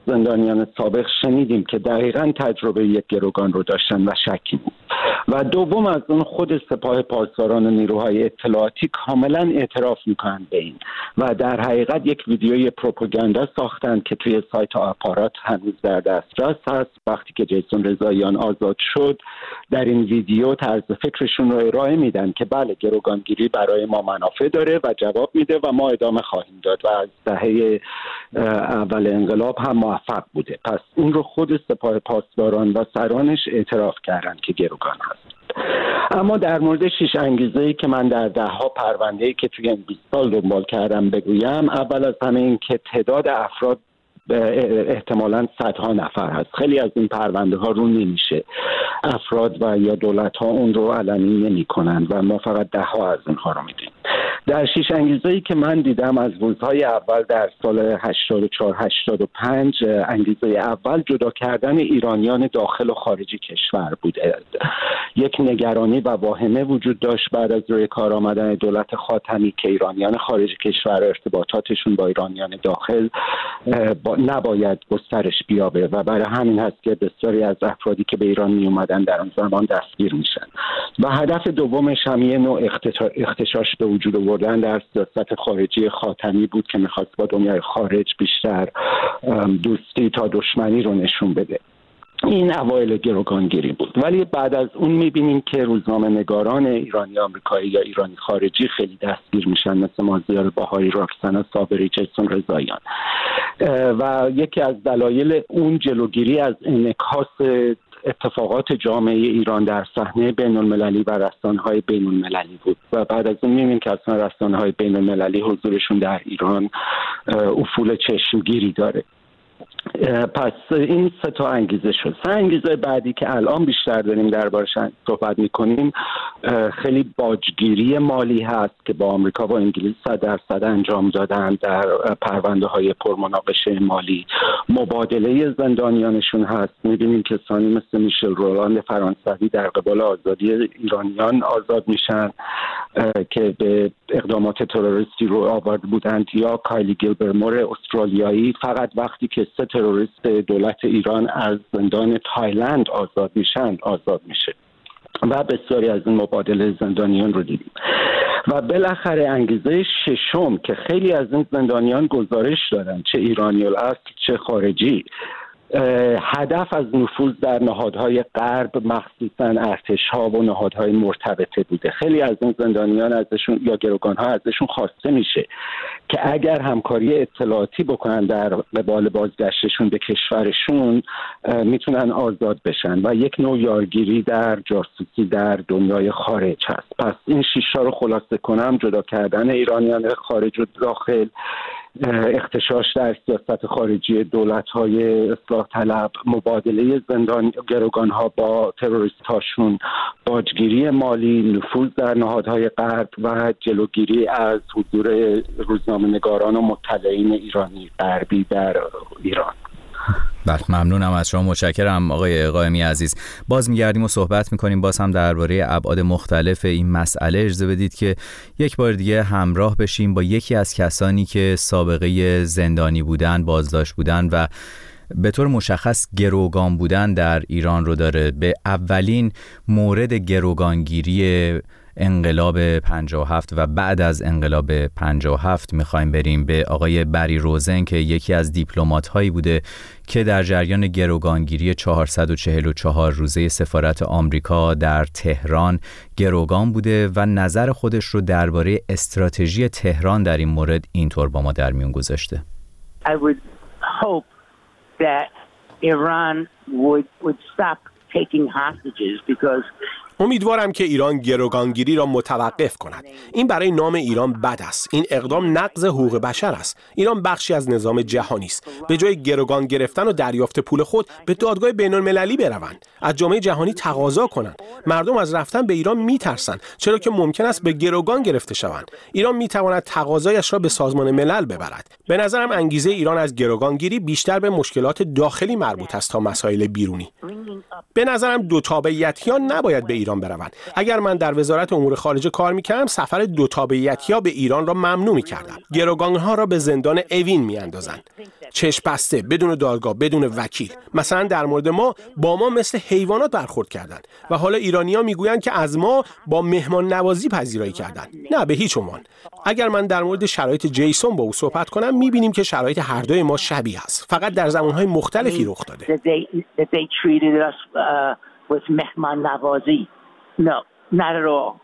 زندانیان سابق شنیدیم که دقیقاً تجربه یک گروگان رو داشتن و شکی بود. و دوم از اون خود سپاه پاسداران و نیروهای اطلاعاتی کاملا اعتراف میکنن به این و در حقیقت یک ویدیوی پروپاگاندا ساختن که توی سایت آپارات هنوز در دسترس هست. وقتی که جیسون رضاییان آزاد شد در این ویدیو طرز فکرشون رو ارائه میدن که بله گروگانگیری برای ما منافع داره و جواب میده و ما ادامه خواهیم داد و از دهه اول انقلاب هم موفق بوده. پس این رو خود سپاه پاسداران و سرانش اعتراف کردن که گروگان هست. اما در مورد شش انگیزه‌ای که من در ده ها پرونده‌ای که توی این بیست سال دنبال کردم بگویم، اول از همه این که تعداد افراد احتمالاً صدها نفر هست. خیلی از این پرونده ها رو نمیشه، افراد و یا دولت ها اون رو علنی نمی کنن و ما فقط ده ها از اینها رو میدیم. در شش انگیزه‌ای که من دیدم از روزهای اول در سال هشتاد و چهار هشتاد و پنج، انگیزه اول جدا کردن ایرانیان داخل و خارج کشور بوده. یک نگرانی و واهمه وجود داشت بعد از روی کار آمدن دولت خاتمی که ایرانیان خارج کشور ارتباطاتشون با ایرانیان داخل با نباید گسترش بیابه و برای همین هست که بسیاری از افرادی که به ایران می اومدن در آن زمان دستگیر میشن. و هدف دومش هم یه نوع اختشاش به وجود آوردن در سیاست خارجی خاتمی بود که میخواست با دنیای خارج بیشتر دوستی تا دشمنی رو نشون بده. این اوایل گروگانگیری بود، ولی بعد از اون میبینیم که روزنامه نگاران ایرانی آمریکایی یا ایرانی خارجی خیلی دستگیر میشن، مثل مازیار باهایی، راکسنا صابری، جیسون رضاییان. و یکی از دلایل اون جلوگیری از انعکاس اتفاقات جامعه ایران در صحنه بین المللی و رسانه‌های بین المللی بود و بعد از اون می‌بینیم که اصلا رسانه‌های بین المللی حضورشون در ایران افول چشمگیری داره. پس این سه تا انگیزه شد. سه انگیزه بعدی که الان بیشتر داریم دربارش صحبت می‌کنیم خیلی باجگیری مالی هست که با آمریکا و انگلیس صد درصد انجام دادن در پرونده‌های پرمناقشه مالی. مبادله زندانیانشون هست. می‌بینیم کسانی مثل میشل رولاند فرانسوی در قبال آزادی ایرانیان آزاد میشن که به اقدامات تروریستی رو آورده بودند، یا کایلی گیلبرمور استرالیایی فقط وقتی که سه تروریست دولت ایران از زندان تایلند آزاد میشن آزاد میشه و بسیاری از این مبادله زندانیان رو دیدیم. و بالاخره انگیزه ششم که خیلی از این زندانیان گزارش دادن، چه ایرانی الاصل چه خارجی، هدف از نفوذ در نهادهای غرب مخصوصاً ارتش‌ها و نهادهای مرتبطه بوده. خیلی از این زندانیان ازشون یا گروگان‌ها ازشون خواسته میشه که اگر همکاری اطلاعاتی بکنن در قبال بازگشتشون به کشورشون میتونن آزاد بشن و یک نوع یارگیری در جاسوسی در دنیای خارج هست. پس این شیشتا رو خلاصه کنم: جدا کردن ایرانیان خارج و داخل، اختشاش در سیاست خارجی دولت‌های اصلاح طلب، مبادله زندان گروگان‌ها با تروریست‌هاشون، باجگیری مالی، نفوذ در نهادهای غرب و جلوگیری از حضور روزنامه‌نگاران و مطلعین ایرانی غربی در ایران. بله، ممنونم از شما، متشکرم آقای قائمی عزیز. باز میگردیم و صحبت میکنیم باز هم درباره ابعاد مختلف این مسئله. اجازه بدید که یک بار دیگه همراه بشیم با یکی از کسانی که سابقه زندانی بودن، بازداشت بودن و به طور مشخص گروگان بودن در ایران رو داره. به اولین مورد گروگانگیری انقلاب پنجاه و هفت و بعد از انقلاب پنجاه و هفت میخوایم بریم، به آقای بری روزن که یکی از دیپلمات هایی بوده که در جریان گروگانگیری چهارصد و چهل و چهار روزه سفارت آمریکا در تهران گروگان بوده و نظر خودش رو درباره استراتژی تهران در این مورد اینطور با ما در میون گذاشته. I would hope that Iran would would stop taking hostages because امیدوارم که ایران گروگانگیری را متوقف کند. این برای نام ایران بد است. این اقدام نقض حقوق بشر است. ایران بخشی از نظام جهانی است. به جای گروگان گرفتن و دریافت پول خود به دادگاه بین‌المللی بروند. از جامعه جهانی تقاضا کنند. مردم از رفتن به ایران میترسند، چرا که ممکن است به گروگان گرفته شوند. ایران میتواند تقاضایش را به سازمان ملل ببرد. به نظرم انگیزه ایران از گروگانگیری بیشتر به مشکلات داخلی مربوط است تا مسائل بیرونی. به نظرم دو تابعیتیان نباید به ایران بروند. اگر من در وزارت امور خارجه کار میکردم سفر دو تابعیتی‌ها به ایران را ممنوع میکردم. گروگان‌ها را به زندان اوین میاندازند. چشم بسته، بدون دادگاه، بدون وکیل. مثلا در مورد ما با ما مثل حیوانات برخورد کردن و حالا ایرانی‌ها میگویند که از ما با مهمان نوازی پذیرایی کردن. نه، به هیچ عنوان. اگر من در مورد شرایط جیسون با او صحبت کنم می‌بینیم که شرایط هر دوی ما شبیه است، فقط در زمان‌های مختلفی رخ داده. مهمان نوازی. No, not at all.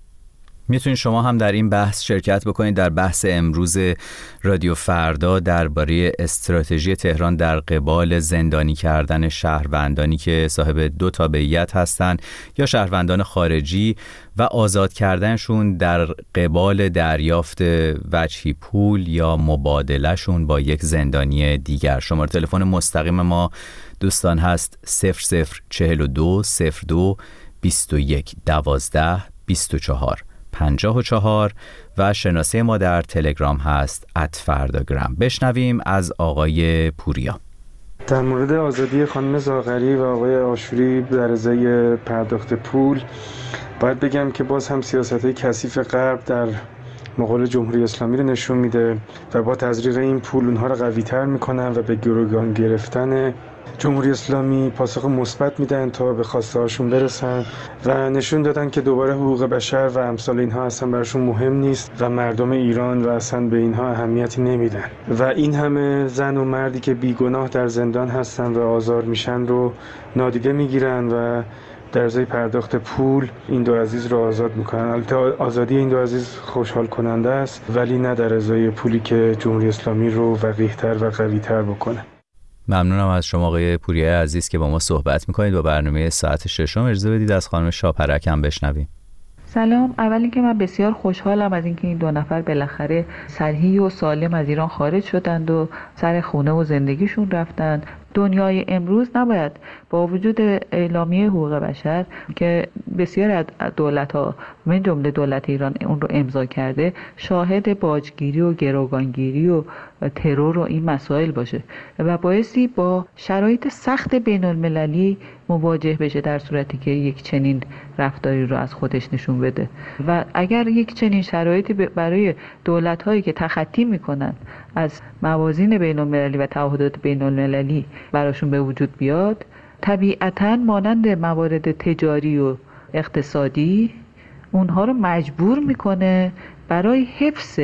میتونید شما هم در این بحث شرکت بکنید، در بحث امروز رادیو فردا درباره استراتژی تهران در قبال زندانی کردن شهروندانی که صاحب دو تابعیت هستند یا شهروندان خارجی و آزاد کردنشون در قبال دریافت وجهی پول یا مبادلهشون با یک زندانی دیگر. شماره تلفن مستقیم ما دوستان هست صفر صفر چهل و دو صفر دو بیست و یک دوازده بیست و چهار پنجاه و چهار و شناسه ما در تلگرام هست ات فرداگرام. بشنویم از آقای پوریا. در مورد آزادی خانم زاغری و آقای آشوری در ازای پرداخت پول باید بگم که باز هم سیاست‌های کثیف غرب در مقابل جمهوری اسلامی رو نشون میده و با تزریق این پول اونها رو قوی‌تر میکنن و به گروگان گرفتن جمهوری اسلامی پاسخ مثبت میدن تا به خواسته هاشون برسن و نشون دادن که دوباره حقوق بشر و امثال اینها اصلا براشون مهم نیست و مردم ایران و اصلا به اینها اهمیتی نمیدن و این همه زن و مردی که بیگناه در زندان هستن و آزار میشن رو نادیده میگیرن و در ازای پرداخت پول این دو عزیز رو آزاد میکنن. البته آزادی این دو عزیز خوشحال کننده است ولی نه در ازای پولی که جمهوری اسلامی رو وقیح‌تر و قوی‌تر بکنه. ممنونم از شما آقای پوریای عزیز که با ما صحبت میکنید. با برنامه ساعت ششم اجازه بدید از خانم شاپرک هم بشنویم. سلام. اول اینکه من بسیار خوشحالم از اینکه این دو نفر بالاخره صحیح و سالم از ایران خارج شدند و سر خونه و زندگیشون رفتند. دنیای امروز نباید با وجود اعلامیه حقوق بشر که بسیار از دولت‌ها من جمله دولت ایران اون رو امضا کرده شاهد باجگیری و گروگانگیری و ترور و این مسائل باشه و بایستی با شرایط سخت بین المللی مواجه بشه در صورتی که یک چنین رفتاری رو از خودش نشون بده و اگر یک چنین شرایطی برای دولت‌هایی که تخطی میکنن از موازین بین المللی و تعهدات بین المللی براشون به وجود بیاد طبیعتاً مانند موارد تجاری و اقتصادی اونها رو مجبور میکنه برای حفظ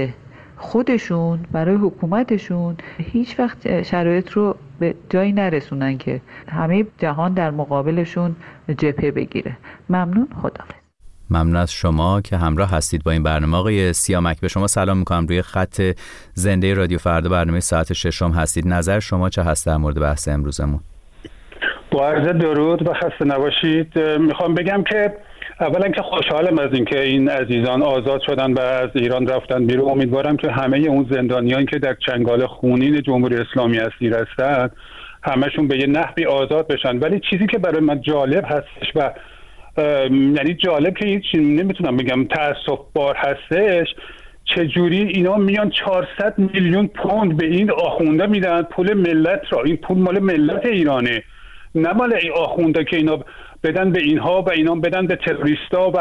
خودشون برای حکومتشون هیچ وقت شرایط رو به جایی نرسونن که همه جهان در مقابلشون جبهه بگیره. ممنون. خداحافظ. ممنون از شما که همراه هستید با این برنامه. آقای سیامک به شما سلام میکنم. روی خط زنده رادیو فردا برنامه ساعت ششم هستید. نظر شما چه هست در مورد بحث امروزمون؟ با عرض درود و خسته نباشید. میخوام بگم که اولا که خوشحالم از اینکه این عزیزان آزاد شدن و از ایران رفتن بیرون. امیدوارم که همه اون زندانیان که در چنگال خونین جمهوری اسلامی اسیر هستن همشون به یه نحوی آزاد بشن. ولی چیزی که برای من جالب هستش و یعنی جالب که هیچ نمیتونم بگم تأسف بار هستش چجوری اینا میان چهارصد میلیون پوند به این آخونده میدن پول ملت را. این پول مال ملت ایرانه نه مال این آخونده که اینا بدن به اینها و اینا بدن به تروریستا و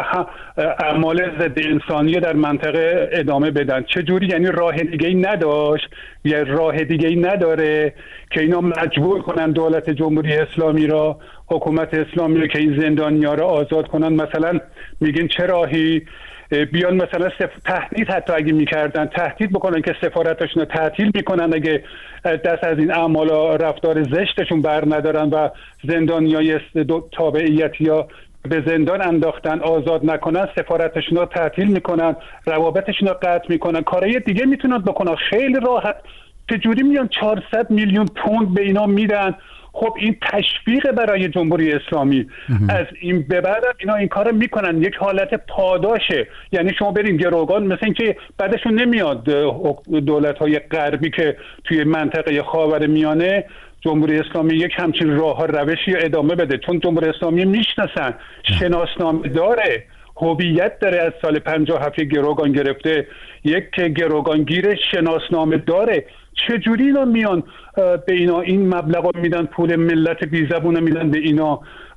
اعمال ضد انسانی در منطقه ادامه بدن. چجوری؟ یعنی راه دیگه‌ای نداشت یا راه دیگه‌ای نداره که اینا مجبور کنن دولت جمهوری اسلامی را حکومت اسلامی را که این زندانی‌ها را آزاد کنن. مثلا میگین چه راهی؟ بیان مثلا سف... تهدید حتی اگه میکردن تهدید بکنن که سفارتشون رو تعطیل میکنن اگه دست از این اعمال رفتار زشتشون بر ندارن و زندانیای تابعیت یا به زندان انداختن آزاد نکنن سفارتشون رو تعطیل میکنن روابطشون رو قطع میکنن. کارهای دیگه میتونن بکنن خیلی راحت. چجوری میان چهارصد میلیون پوند به اینا میدن؟ خب این تشویق برای جمهوری اسلامی. از این به بعد اینا این کارو میکنن یک حالت پاداشه. یعنی شما برین گروگان مثل این که بعدشون نمیاد دولت‌های غربی که توی منطقه خاورمیانه جمهوری اسلامی یک همچین راه روشی ادامه بده چون جمهوری اسلامی میشناسن شناسنامه داره هویت داره از سال پنجاه و هفت گروگان گرفته یک گروگانگیر شناسنامه داره. چجوری اینا میان به اینا این مبلغ رو میدن پول ملت بی زبون میدن به اینا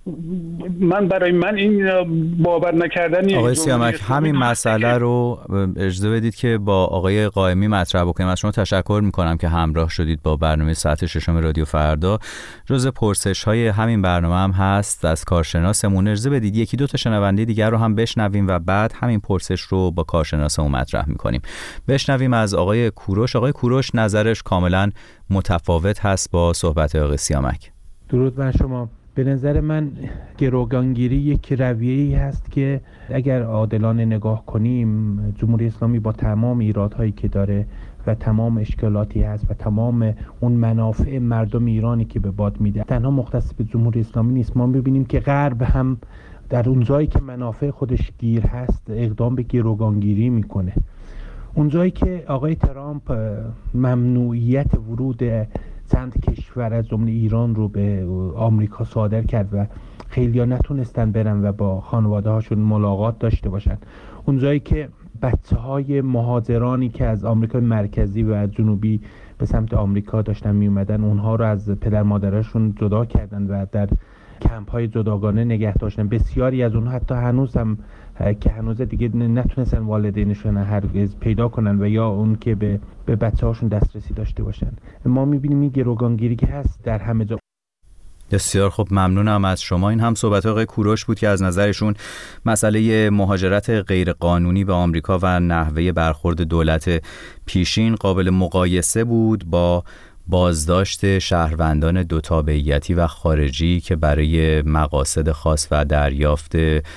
من برای من این باور نکردنی. آقای سیامک همین مسئله رو اجازه بدید که با آقای قائمی مطرح بکنیم. از شما تشکر میکنم که همراه شدید با برنامه ساعت ششم رادیو فردا. جزء پرسش های همین برنامه هم هست از کارشناسمون. اجازه بدید یکی دو تا شنونده دیگر رو هم بشنویم و بعد همین پرسش رو با کارشناسمون مطرح میکنیم. بشنویم از آقای کوروش. آقای کوروش نظرش کاملا متفاوت هست با صحبت آقای سیامک. درود بر شما. به نظر من گروگانگیری یک رویه‌ای هست که اگر عادلانه نگاه کنیم جمهوری اسلامی با تمام ایرادهایی که داره و تمام اشکالاتی هست و تمام اون منافع مردم ایرانی که به باد میده تنها مختص به جمهوری اسلامی نیست. ما ببینیم که غرب هم در اون جایی که منافع خودش گیر هست اقدام به گروگانگیری میکنه. اون جایی که آقای ترامپ ممنوعیت ورود چند کشور از جمله ایران رو به آمریکا صادر کرد و خیلی‌ها نتونستن برن و با خانواده هاشون ملاقات داشته باشن. اون جایی که بچه های مهاجرانی که از آمریکای مرکزی و جنوبی به سمت آمریکا داشتن می اومدن اونها رو از پدر مادرشون جدا کردن و در کمپ های جداگانه نگه داشتن. بسیاری از اونها حتی هنوز هم که هنوز دیگه نتونستن والدینشون هرگز پیدا کنن و یا اون که به به بچه هاشون دسترسی داشته باشن. ما میبینیم این گروگانگیری که هست در همه جا. بسیار خب، ممنونم از شما. این هم صحبت آقای کوروش بود که از نظرشون مسئله مهاجرت غیرقانونی به آمریکا و نحوه برخورد دولت پیشین قابل مقایسه بود با بازداشت شهروندان دو تابعیتی و خارجی که برای مقاصد خاص و دریافت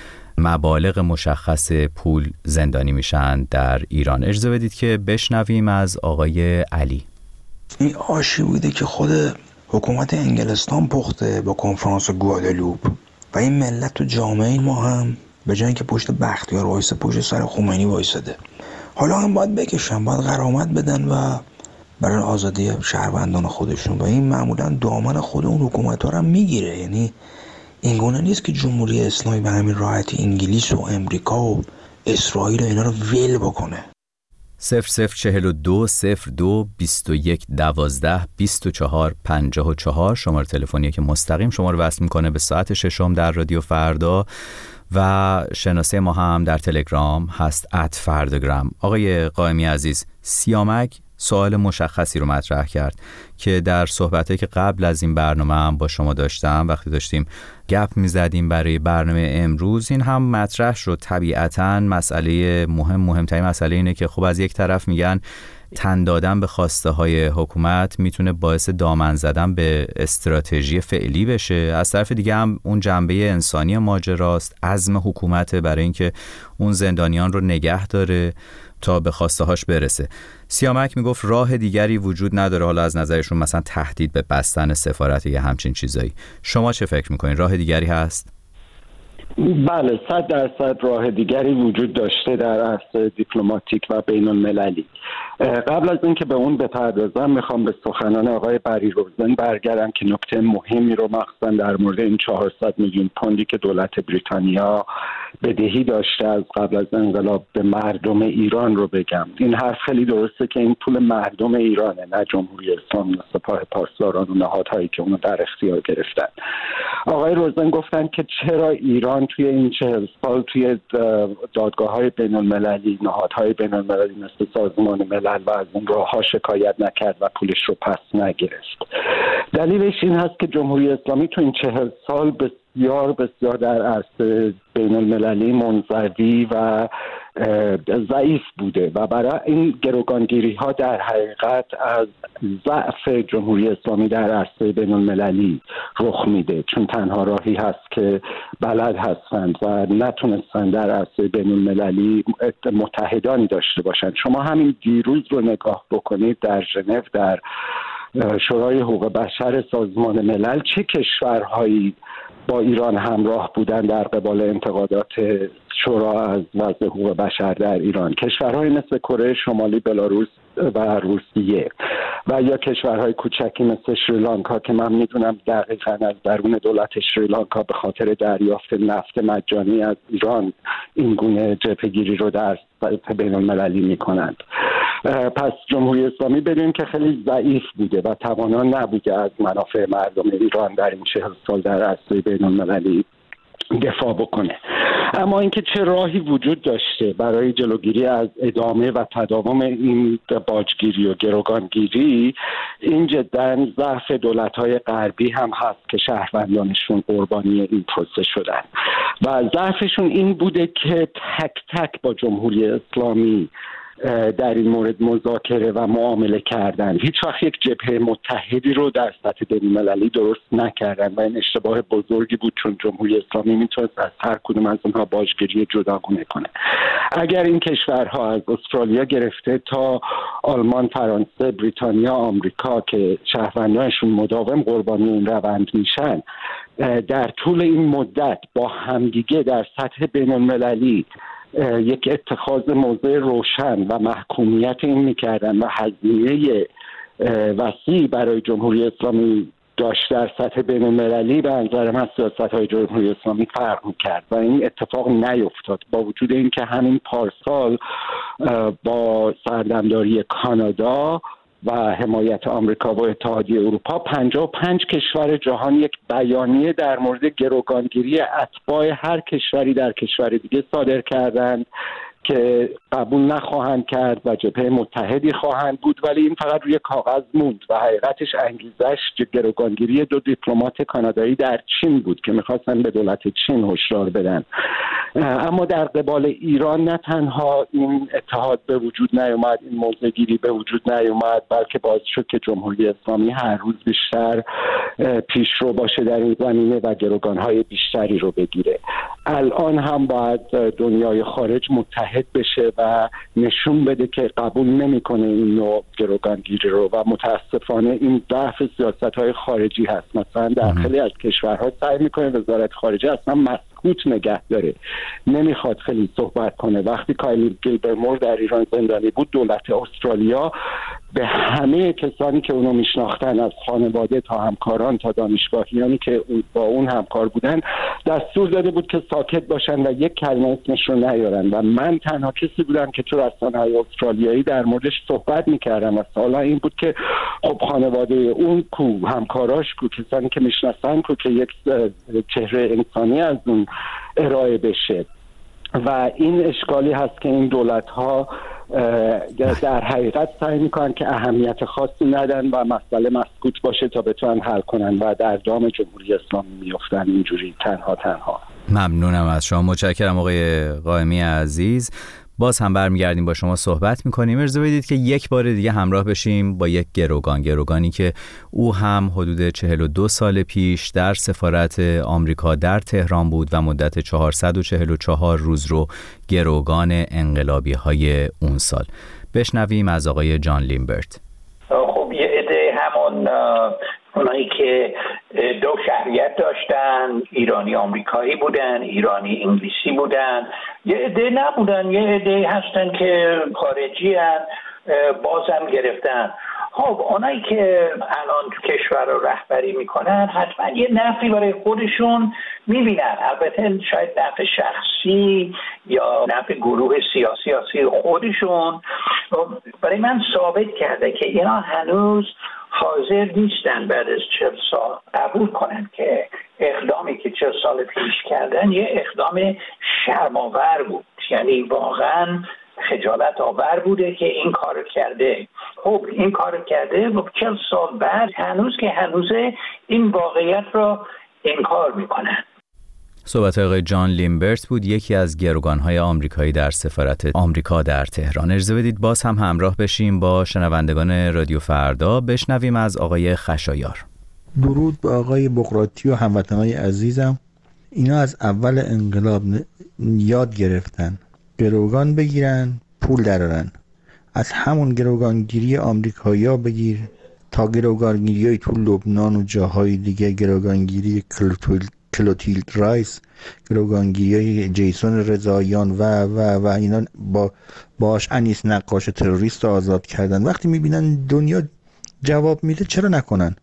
مبالغ مشخص پول زندانی میشن در ایران. اجازه بدید که بشنویم از آقای علی. این آشی بوده که خود حکومت انگلستان پخته با کنفرانس گوادلوپ و این ملت و جامعه ما هم به جای اینکه پشت بختیار وایسه پشت سر خمینی وایساده. حالا هم باید بکشن، باید غرامت بدن و برای آزادی شهروندان خودشون و این معمولا دامن خود اون حکومت ها رو میگیره. یعنی این گونه نیست که جمهوری اسلامی به همین راحتی انگلیس و امریکا و اسرائیل و اینا رو ول بکنه. صفر صفر چهل و دو صفر دو بیست و یک دوازده بیست و چهار پنجاه و چهار شماره تلفنیه که مستقیم شما رو وصل میکنه به ساعت ششم در رادیو فردا و شناسه ما هم در تلگرام هست ات فرداگرام. آقای قائمی عزیز، سیامک سوال مشخصی رو مطرح کرد که در صحبتایی که قبل از این برنامه هم با شما داشتم وقتی داشتیم گپ میزدیم برای برنامه امروز این هم مطرح شد. طبیعتاً مسئله مهم مهمترین مسئله اینه که خب از یک طرف میگن تن دادن به خواسته های حکومت میتونه باعث دامن زدن به استراتژی فعلی بشه، از طرف دیگه هم اون جنبه انسانی ماجراست، عزم حکومت برای اینکه اون زندانیان رو نگه داره تا به خواسته هاش برسه. سیامک میگفت راه دیگری وجود نداره، حالا از نظرشون مثلا تهدید به بستن سفارت یا همچین چیزایی. شما چه فکر میکنین؟ راه دیگری هست؟ بله، صد درصد راه دیگری وجود داشته در عرصه دیپلماتیک و بین المللی. قبل از اینکه به اون بپردازم میخوام به سخنان آقای بری روزن برگردم که نکته مهمی رو مخصوصا در مورد این چهارصد میلیون پوندی که دولت بریتانیا بدهی داشته از قبل از انقلاب به مردم ایران رو بگم. این حرف خیلی درسته که این پول مردم ایرانه، نه جمهوری اسلامی و سپاه پاسداران و نهادهایی که اونو در اختیار گرفتن. آقای روزن گفتن که چرا ایران توی این چهل سال توی دادگاه‌های بین‌المللی، نهادهای بین‌المللی مثل سازمان ملل و از اون راه‌ها شکایت نکرد و پولش رو پس نگرفت. دلیلش این هست که جمهوری اسلامی تو این چهل سال بسیار بسیار در عرصه بین‌المللی منزوی و ضعیف بوده و برای این گروگانگیری ها در حقیقت از ضعف جمهوری اسلامی در عرصه بین المللی رخ میده، چون تنها راهی هست که بلد هستند و نتونستند در عرصه بین المللی متحدانی داشته باشند. شما همین دیروز رو نگاه بکنید در ژنو در شورای حقوق بشر سازمان ملل چه کشورهایی با ایران همراه بودن در قبال انتقادات شورا از وضع حقوق بشر در ایران. کشورهای مثل کره شمالی، بلاروس و روسیه و یا کشورهای کوچکی مثل شریلانکا که من میدونم دقیقاً از درون دولت شریلانکا به خاطر دریافت نفت مجانی از ایران این گونه جبهه‌گیری رو در سطح بین المللی میکنند. پس جمهوری اسلامی بدونیم که خیلی ضعیف بوده و توانا نبوده از منافع مردم ایران در این چهل سال در عرصه بین‌المللی دفاع بکنه. اما اینکه چه راهی وجود داشته برای جلوگیری از ادامه و تداوم این باجگیری و گروگانگیری، این جداً ضعف دولت‌های غربی هم هست که شهروندانشون قربانی این پروسه شدن و ضعفشون این بوده که تک تک با جمهوری اسلامی در این مورد مذاکره و معامله کردن. هیچ وقت یک جبهه متحدی رو در سطح بین‌المللی درست نکردن و این اشتباه بزرگی بود، چون جمهوری اسلامی میتونست از هر کدوم از اونها باجگیری جداگانه کنه. اگر این کشورها از استرالیا گرفته تا آلمان، فرانسه، بریتانیا، آمریکا که شهروندانشون مداوم قربانی این روند میشن، در طول این مدت با همدیگه در سطح بین‌المللی یک اتخاذ موضع روشن و محکومیت این میکردن و هزینه وسیع برای جمهوری اسلامی داشت در سطح بین‌المللی، به نظر من سیاست‌های جمهوری اسلامی فرق میکرد و این اتفاق نیفتاد، با وجود اینکه همین پارسال با سردمداری کانادا و حمایت آمریکا و اتحادیه اروپا پنجاه و پنج کشور جهان یک بیانیه در مورد گروگانگیری اتباع هر کشوری در کشور دیگه صادر کردند که قبول نخواهند کرد و جبهه متحدی خواهند بود، ولی این فقط روی کاغذ موند و حقیقتش انگیزش گروگانگیری دو دیپلمات کانادایی در چین بود که میخواستن به دولت چین هشدار بدن. اما در قبال ایران نه تنها این اتحاد به وجود نیامد، این موضع‌گیری به وجود نیامد، بلکه باعث شد که جمهوری اسلامی هر روز بیشتر پیشرو باشه در این زمینه و گروگان‌های بیشتری رو بگیره. الان هم باید دنیای خارج متحد بشه و نشون بده که قبول نمیکنه این نوع گروگانگیری رو و متاسفانه این ضعف سیاست‌های خارجی هست. مثلا در خیلی از کشورها سعی میکنه وزارت خارجه اصلا مسکوت نگه داره، نمیخواد خیلی صحبت کنه. وقتی کایلی گیلبرمور در ایران زندانی بود، دولت استرالیا به همه کسانی که اونو میشناختن، از خانواده تا همکاران تا دانشگاهیانی که با اون همکار بودن، دستور داده بود که ساکت باشن و یک کلمه اسمش رو نیارن و من تنها کسی بودم که تو رسانه‌های استرالیایی در موردش صحبت میکردم و سوالا این بود که خب خانواده اون کو، همکاراش کو، کسانی که میشناسن کو، که یک چهره انسانی از اون ارائه بشه. و این اشکالی هست که این دولت‌ها در حقیقت سعی میکنن که اهمیت خاصی ندن و مسئله مسکوت باشه تا بتونن حل کنن و در دام جمهوری اسلامی میافتن اینجوری تنها تنها. ممنونم از شما، متشکرم آقای قائمی عزیز. باز هم برمیگردیم با شما صحبت میکنیم. اجازه بدید که یک بار دیگه همراه بشیم با یک گروگان گروگانی که او هم حدود چهل و دو سال پیش در سفارت آمریکا در تهران بود و مدت چهارصد و چهل و چهار روز رو گروگان انقلابی های اون سال. بشنویم از آقای جان لیمبرت. خب یه عده همون اونایی که دو شهریت داشتن، ایرانی آمریکایی بودن، ایرانی انگلیسی بودن، یه عده نبودن، یه عده هستن که خارجی هستن بازم گرفتن. خب اونایی که الان تو کشور رو رهبری میکنن حتما یه نفعی برای خودشون میبینن، البته شاید نفع شخصی یا نفع گروه سیاسی خودشون. برای من ثابت کرده که اینا هنوز حاضر نیستن بعد از چهل سال قبول کنن که اقدامی که چهل سال پیش کردن یه اقدام شرم‌آور بود، یعنی واقعا خجالت آور بوده که این کارو کرده. خب این کارو کرده و چهل سال بعد هنوز که هنوزه این واقعیت رو انکار میکنن. صحبت آقای جان لیمبرت بود، یکی از گروگان‌های آمریکایی در سفارت آمریکا در تهران. اجازه بدید باز هم همراه بشیم با شنوندگان رادیو فردا، بشنویم از آقای خشایار. درود به آقای بقراطی و هموطنای عزیزم. اینا از اول انقلاب یاد گرفتن گروگان بگیرن، پول درارن. از همون گروگانگیری آمریکایی‌ها بگیر تا گروگانگیری تو لبنان و جاهای دیگه، گروگانگیری کلوتیلد رایس، گروگانگیری جیسون رضاییان و و و اینا با باش انیس نقاش تروریست رو آزاد کردن. وقتی میبینن دنیا جواب میده چرا نکنن؟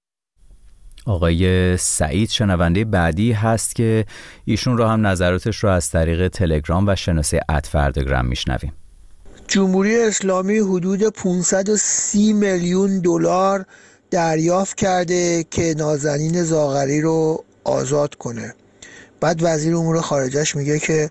آقای سعید شنونده بعدی هست که ایشون رو هم نظراتش رو از طریق تلگرام و شناسه ات فرداگرام میشنویم. جمهوری اسلامی حدود پانصد و سی میلیون دلار دریافت کرده که نازنین زاغری رو آزاد کنه. بعد وزیر امور خارجه‌اش میگه که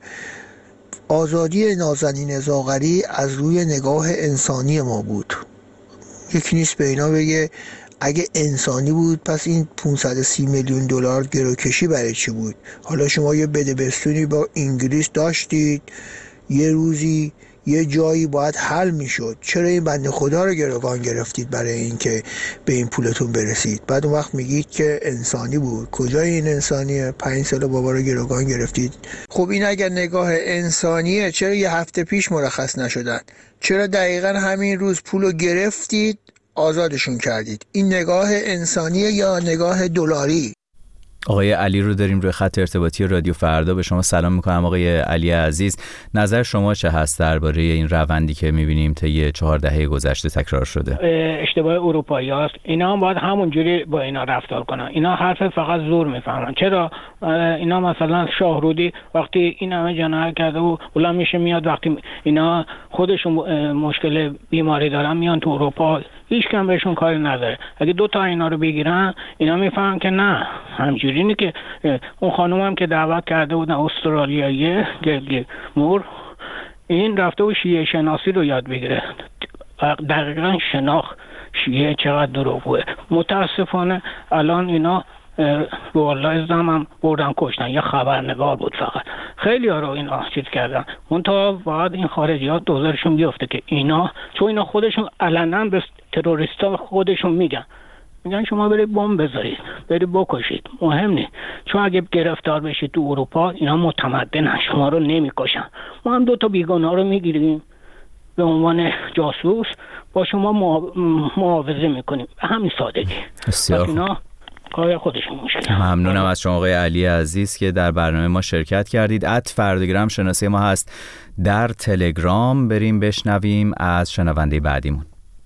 آزادی نازنین زاغری از روی نگاه انسانی ما بود. یکی نیست به اینا بگه اگه انسانی بود پس این پانصد و سی میلیون دلار گروکشی برای چی بود؟ حالا شما یه بدبستونی با انگلیس داشتید، یه روزی یه جایی باید حل میشد، چرا این بنده خدا رو گروگان گرفتید برای اینکه به این پولتون برسید؟ بعد اون وقت میگید که انسانی بود. کجای این انسانیه؟ پنج سال بابا رو گروگان گرفتید. خب این اگر نگاه انسانیه چرا یه هفته پیش مرخص نشدن؟ چرا دقیقا همین روز پولو گرفتید آزادشون کردید؟ این نگاه انسانیه یا نگاه دلاری؟ آقای علی رو داریم روی خط ارتباطی رادیو فردا. به شما سلام میکنم آقای علی عزیز. نظر شما چه هست درباره این روندی که میبینیم طی چهار دهه گذشته تکرار شده؟ اشتباه اروپایی هست. اینا هم باید همونجوری با اینا رفتار کنن. اینا حرف فقط زور میفهمن. چرا اینا مثلا شاهرودی وقتی این همه جنایت کرده و بلند میشه میاد، وقتی اینا خودشون مشکل بیماری دارن میان تو اروپا، هیچ کم بهشون کاری نداره. اگه دو تا اینا رو بگیرن اینا میفهمن که نه همجوری نه. که اون خانوم هم که دعوت کرده بودن استرالیایی گلی مور، این رفته و شیعه شناسی رو یاد بگیره. دقیقا شناخت شیعه چقدر دروغه. متاسفانه الان اینا والله زمم بردن کشتن. یه خبرنگار بود فقط. خیلی ها رو اینا چیز کردن. منتها باید این خارجیات دوزارشون بیفته که اینا، چون اینا خودشون علنا به تروریستا خودشون میگن میگن شما برید بمب بذارید، برید بکشید، مهم نیست. چون اگه گرفتار بشید تو اروپا اینا متمدنن، شما رو نمیکشن. ما هم دو تا بیگانه رو میگیریم به عنوان جاسوس، با شما معاوضه میکنیم. همین سادگی. بسیار اینا کار خودشون مشکل. ممنونم از شما آقای علی عزیز که در برنامه ما شرکت کردید. ات فردگرام شناسی ما هست در تلگرام. بریم بشنویم از شنونده بعدیمون.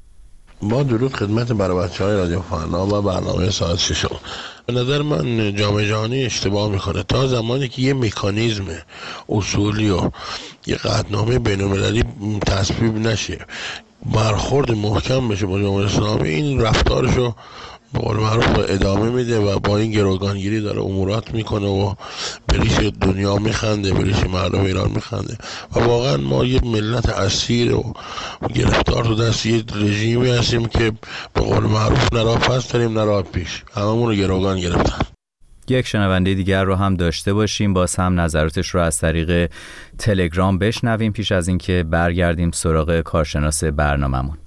با درود خدمت برای بچه‌های رادیو فردا و برنامه ساعت ششم. به نظر من جامعه جهانی اشتباه میکنه. تا زمانی که یه مکانیزم اصولی و یه قطعنامه بین‌المللی تصویب نشه، برخورد محکم بشه با جمهوری اسلامی، این رفتارشو به قول معروف ادامه میده و با این گروگانگیری داره امورات میکنه و به ریش دنیا میخنده، به ریش مردم ایران میخنده. و واقعا ما یه ملت اسیر و گرفتار تو دست یه رژیمی هستیم که به قول معروف نه راه پس داریم نه راه پیش. هممون رو گروگان گرفتن. یک شنونده دیگر رو هم داشته باشیم، باز هم نظراتش رو از طریق تلگرام بشنویم پیش از اینکه برگردیم سراغ کارشناس برنامه‌مون.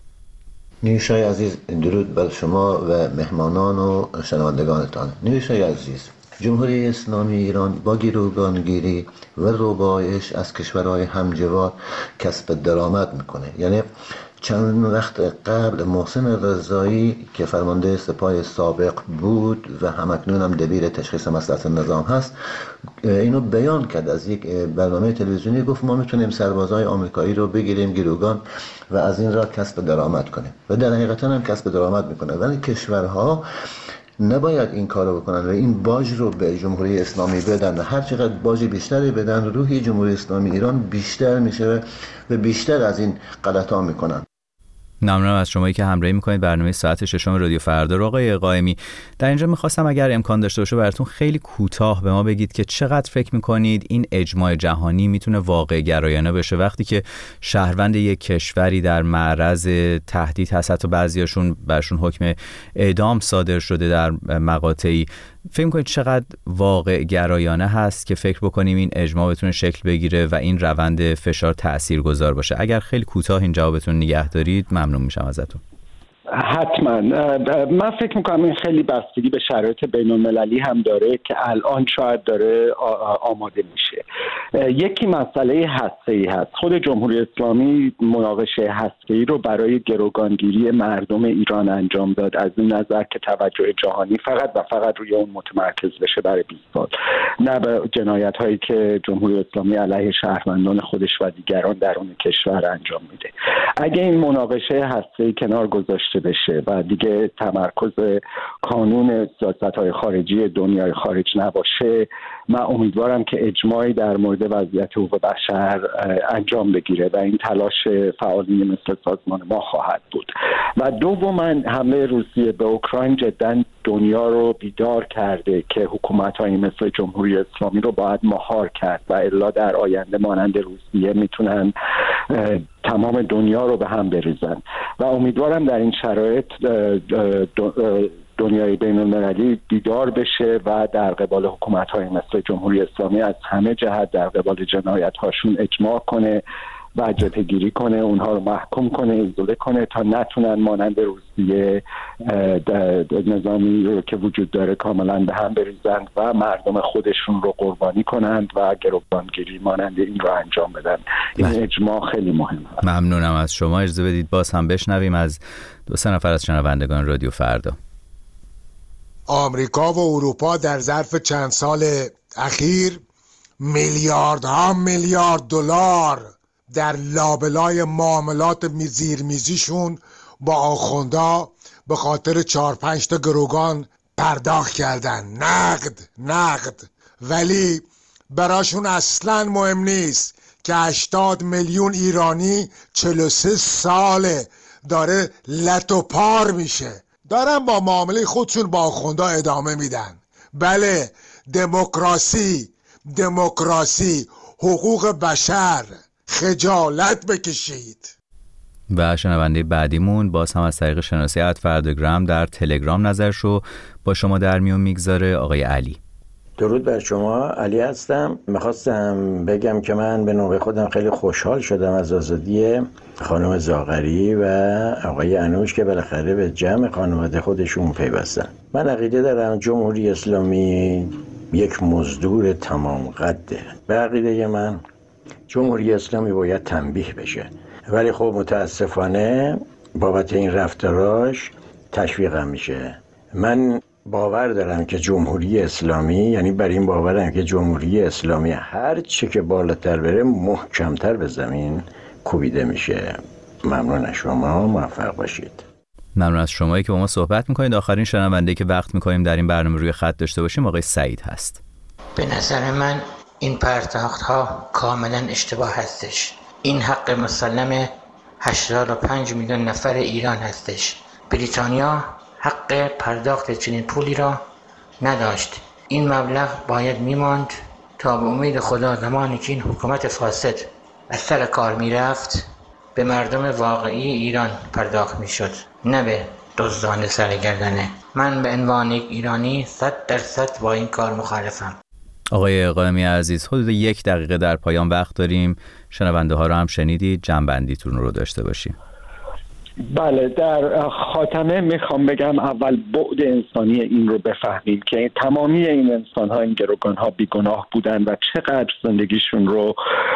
نیوشای عزیز، درود بر شما و مهمانان و شنوندگانتان. نیوشای عزیز، جمهوری اسلامی ایران با گروگانگیری و روبایش از کشورهای همجوار کسب درآمد میکنه. یعنی چند وقت قبل محسن رضایی که فرمانده سپاه سابق بود و همکنون هم دبیر تشخیص مصلحت نظام هست، اینو بیان کرد از یک برنامه تلویزیونی. گفت ما میتونیم سربازهای آمریکایی رو بگیریم گروگان و از این راه کسب درآمد کنیم و در حقیقت هم کسب درآمد میکنه. ولی کشورها نباید این کارو بکنن و این باج رو به جمهوری اسلامی بدن. هر چقدر باج بیشتری بدن، روحی جمهوری اسلامی ایران بیشتر میشه و بیشتر از این غلطا میکنن. ممنونم از شمایی که همراهی میکنید برنامه ساعت ششم رادیو فردا رو. آقای قائمی، در اینجا میخواستم اگر امکان داشته باشه براتون خیلی کوتاه به ما بگید که چقدر فکر میکنید این اجماع جهانی میتونه واقع گرایانه بشه وقتی که شهروند یک کشوری در معرض تهدید هست، حتی بعضیاشون برشون حکم اعدام صادر شده در مقاطعی. فکر می‌کنید چقدر واقع گرایانه هست که فکر بکنیم این اجماع بتونه شکل بگیره و این روند فشار تاثیرگذار باشه؟ اگر خیلی کوتاه این جوابتون نگه دارید ممنون میشم ازتون. حتما. من فکر میکنم این خیلی بستگی به شرایط بین المللی هم داره که الان شاید داره آماده میشه. یکی مسئله هسته‌ای هست. خود جمهوری اسلامی مناقشه هسته‌ای رو برای گروگانگیری مردم ایران انجام داد، از این نظر که توجه جهانی فقط و فقط روی اون متمرکز بشه برای بیست سال، نه به جنایت هایی که جمهوری اسلامی علیه شهروندان خودش و دیگران درون کشور انجام میده. اگه این مناقشه هسته‌ای کنار گذاشته گرفته بشه و دیگه تمرکز کانون سیاست‌های خارجی دنیای خارج نباشه، من امیدوارم که اجماعی در مورد وضعیت حقوق بشر انجام بگیره و این تلاش فعالین مثل سازمان ما خواهد بود. و دوما حمله روسیه به اوکراین جداً دنیا رو بیدار کرده که حکومت‌های مثل جمهوری اسلامی رو باید مهار کرد و الا در آینده مانند روسیه میتونن تمام دنیا رو به هم بریزن و امیدوارم در این شرایط دنیای بین المللی بیدار بشه و در قبال حکومت‌های مثل جمهوری اسلامی از همه جهت در قبال جنایت‌هاشون اجماع کنه و جبهه‌گیری کنه، اونها رو محکوم کنه، ایزوله کنه تا نتونن مانند روسیه نظامی رو که وجود داره کاملا به هم بریزن و مردم خودشون رو قربانی کنند و گروگانگیری مانند این رو انجام بدن. این اجماع خیلی مهمه. ممنونم از شما. اجازه بدید باز هم بشنویم از دو سه نفر از شنوندگان رادیو فردا. آمریکا و اروپا در ظرف چند سال اخیر میلیاردها میلیارد دلار در لابلای معاملات زیرمیزیشون با آخوندا به خاطر چهار پنج تا گروگان پرداخت کردن. نقد نقد ولی براشون اصلا مهم نیست که هشتاد میلیون ایرانی چهل و سه ساله داره لت و پار میشه، دارن با معامله خودشون با آخوندا ادامه میدن. بله، دموکراسی دموکراسی حقوق بشر، خجالت بکشید. و شنونده بعدیمون باز هم از طریق شناسی ات فرداگرام در تلگرام نظرشو با شما در میون میگذاره. آقای علی. درود بر شما، علی هستم. میخواستم بگم که من به نوبه خودم خیلی خوشحال شدم از آزادی خانم زاغری و آقای انوش که بالاخره به جمع خانواده خودشون پیوستن. من عقیده دارم جمهوری اسلامی یک مزدور تمام قده. به عقیده من جمهوری اسلامی باید تنبیه بشه، ولی خب متاسفانه بابت این رفتاراش تشویقم میشه. من باور دارم که جمهوری اسلامی، یعنی بر این باورم که جمهوری اسلامی هر چی که بالاتر بره محکمتر به زمین کوبیده میشه. ممنون از شما، موفق باشید. ممنون از شمایی که با ما صحبت میکنید. آخرین شنونده که وقت میکنیم در این برنامه روی خط داشته باشیم آقای سعید هست. به نظر من این پرداخت ها کاملا اشتباه هستش. این حق مسلم هشتاد و پنج میلیون نفر ایران هستش. بریتانیا حق پرداخت چنین پولی را نداشت. این مبلغ باید میماند تا به امید خدا زمانی که این حکومت فاسد از سر کار میرفت به مردم واقعی ایران پرداخت میشد، نه به دزدان سرگردنه. من به عنوان یک ایرانی صد درصد با این کار مخالفم. آقای قائمی عزیز، حدود یک دقیقه در پایان وقت داریم. شنونده ها رو هم شنیدید، جنبندیتون رو داشته باشیم. بله، در خاتمه میخوام بگم اول بعد انسانی این رو بفهمیم که تمامی این انسان ها، این گروگان ها بیگناه بودن و چقدر زندگیشون رو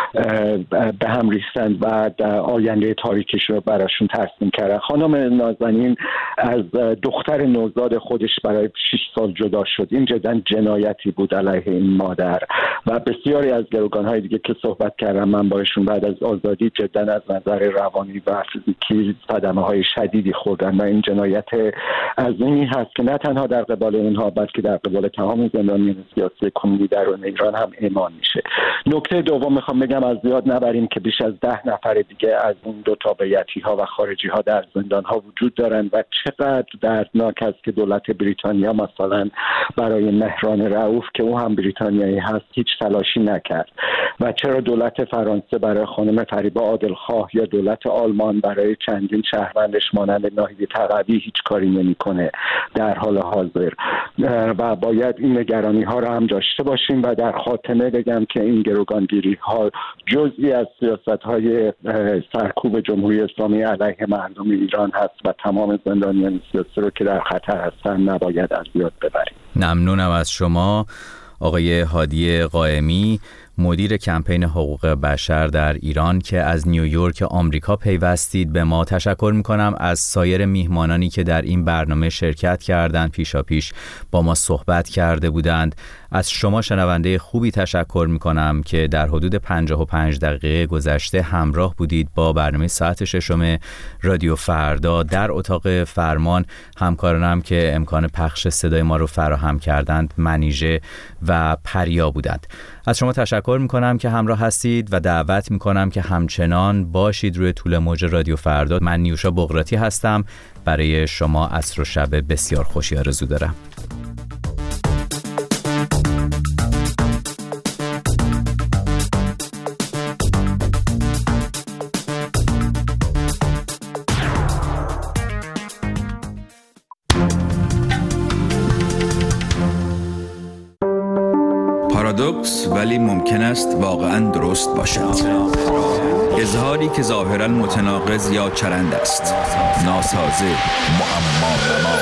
به هم ریختن و آینده تاریکش رو براشون ترسیم کردن. خانم نازنین از دختر نوزاد خودش برای شش سال جدا شد. این جدا جنایتی بود علیه این مادر و بسیاری از گروگان های دیگه که صحبت کردم من باشون بعد از آزادی جدا از نظر روانی و فیزیکی صدمه های شدیدی خوردن و این جنایت عظیمی هست که نه تنها در قبال اونها بلکه در قبال تمام زندانیان سیاسی کنونی درون ایران هم اعمال میشه. نکته دوم میخوام بگم از زیاد نبریم که بیش از ده نفر دیگه از این دو تابعیتی ها و خارجی ها در زندان ها وجود دارن و چقدر دردناک است که دولت بریتانیا مثلا برای مهران رؤوف که او هم بریتانیایی هست هیچ تلاشی نکرد و چرا دولت فرانسه برای خانم فریبا عادلخواه یا دولت آلمان برای چندین شهروندش مانند ناهید تقوی هیچ کاری نمیکنه در حال حاضر و باید این نگرانی ها رو هم داشته باشیم. و در خاتمه بگم که این گروگانگیری ها جزئی از سیاست های سرکوب جمهوری اسلامی علیه مردم ایران هست و تمام زندانیان سیاسی رو که در خطر هستن نباید از یاد ببریم. ممنونم از شما آقای هادی قائمی، مدیر کمپین حقوق بشر در ایران که از نیویورک آمریکا پیوستید به ما. تشکر میکنم از سایر میهمانانی که در این برنامه شرکت کردند، پیشاپیش با ما صحبت کرده بودند. از شما شنونده خوبی تشکر میکنم که در حدود پنجاه و پنج دقیقه گذشته همراه بودید با برنامه ساعت ششم رادیو فردا. در اتاق فرمان همکارانم که امکان پخش صدای ما رو فراهم کردند منیژه و پریا بودند. از شما تشکر میکنم که همراه هستید و دعوت میکنم که همچنان باشید روی طول موج رادیو فردا. من نیوشا بغراتی هستم. برای شما عصر و شب بسیار خوشی آرزو دارم. پارادوکس ولی ممکن است واقعاً درست باشد. اظهاری که ظاهراً متناقض یا چرند است. ناسازه، معما.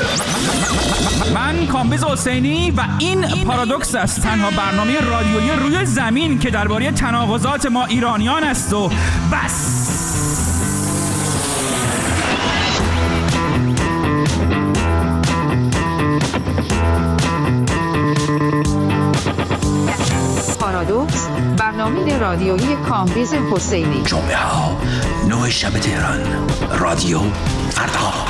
من کامبیز حسینی و این پارادوکس است، تنها برنامه رادیویی روی زمین که درباره تناقضات ما ایرانیان است و بس. پارادوکس، برنامه رادیویی کامبیز حسینی. جمعه ها نه شب تهران، رادیو فردا.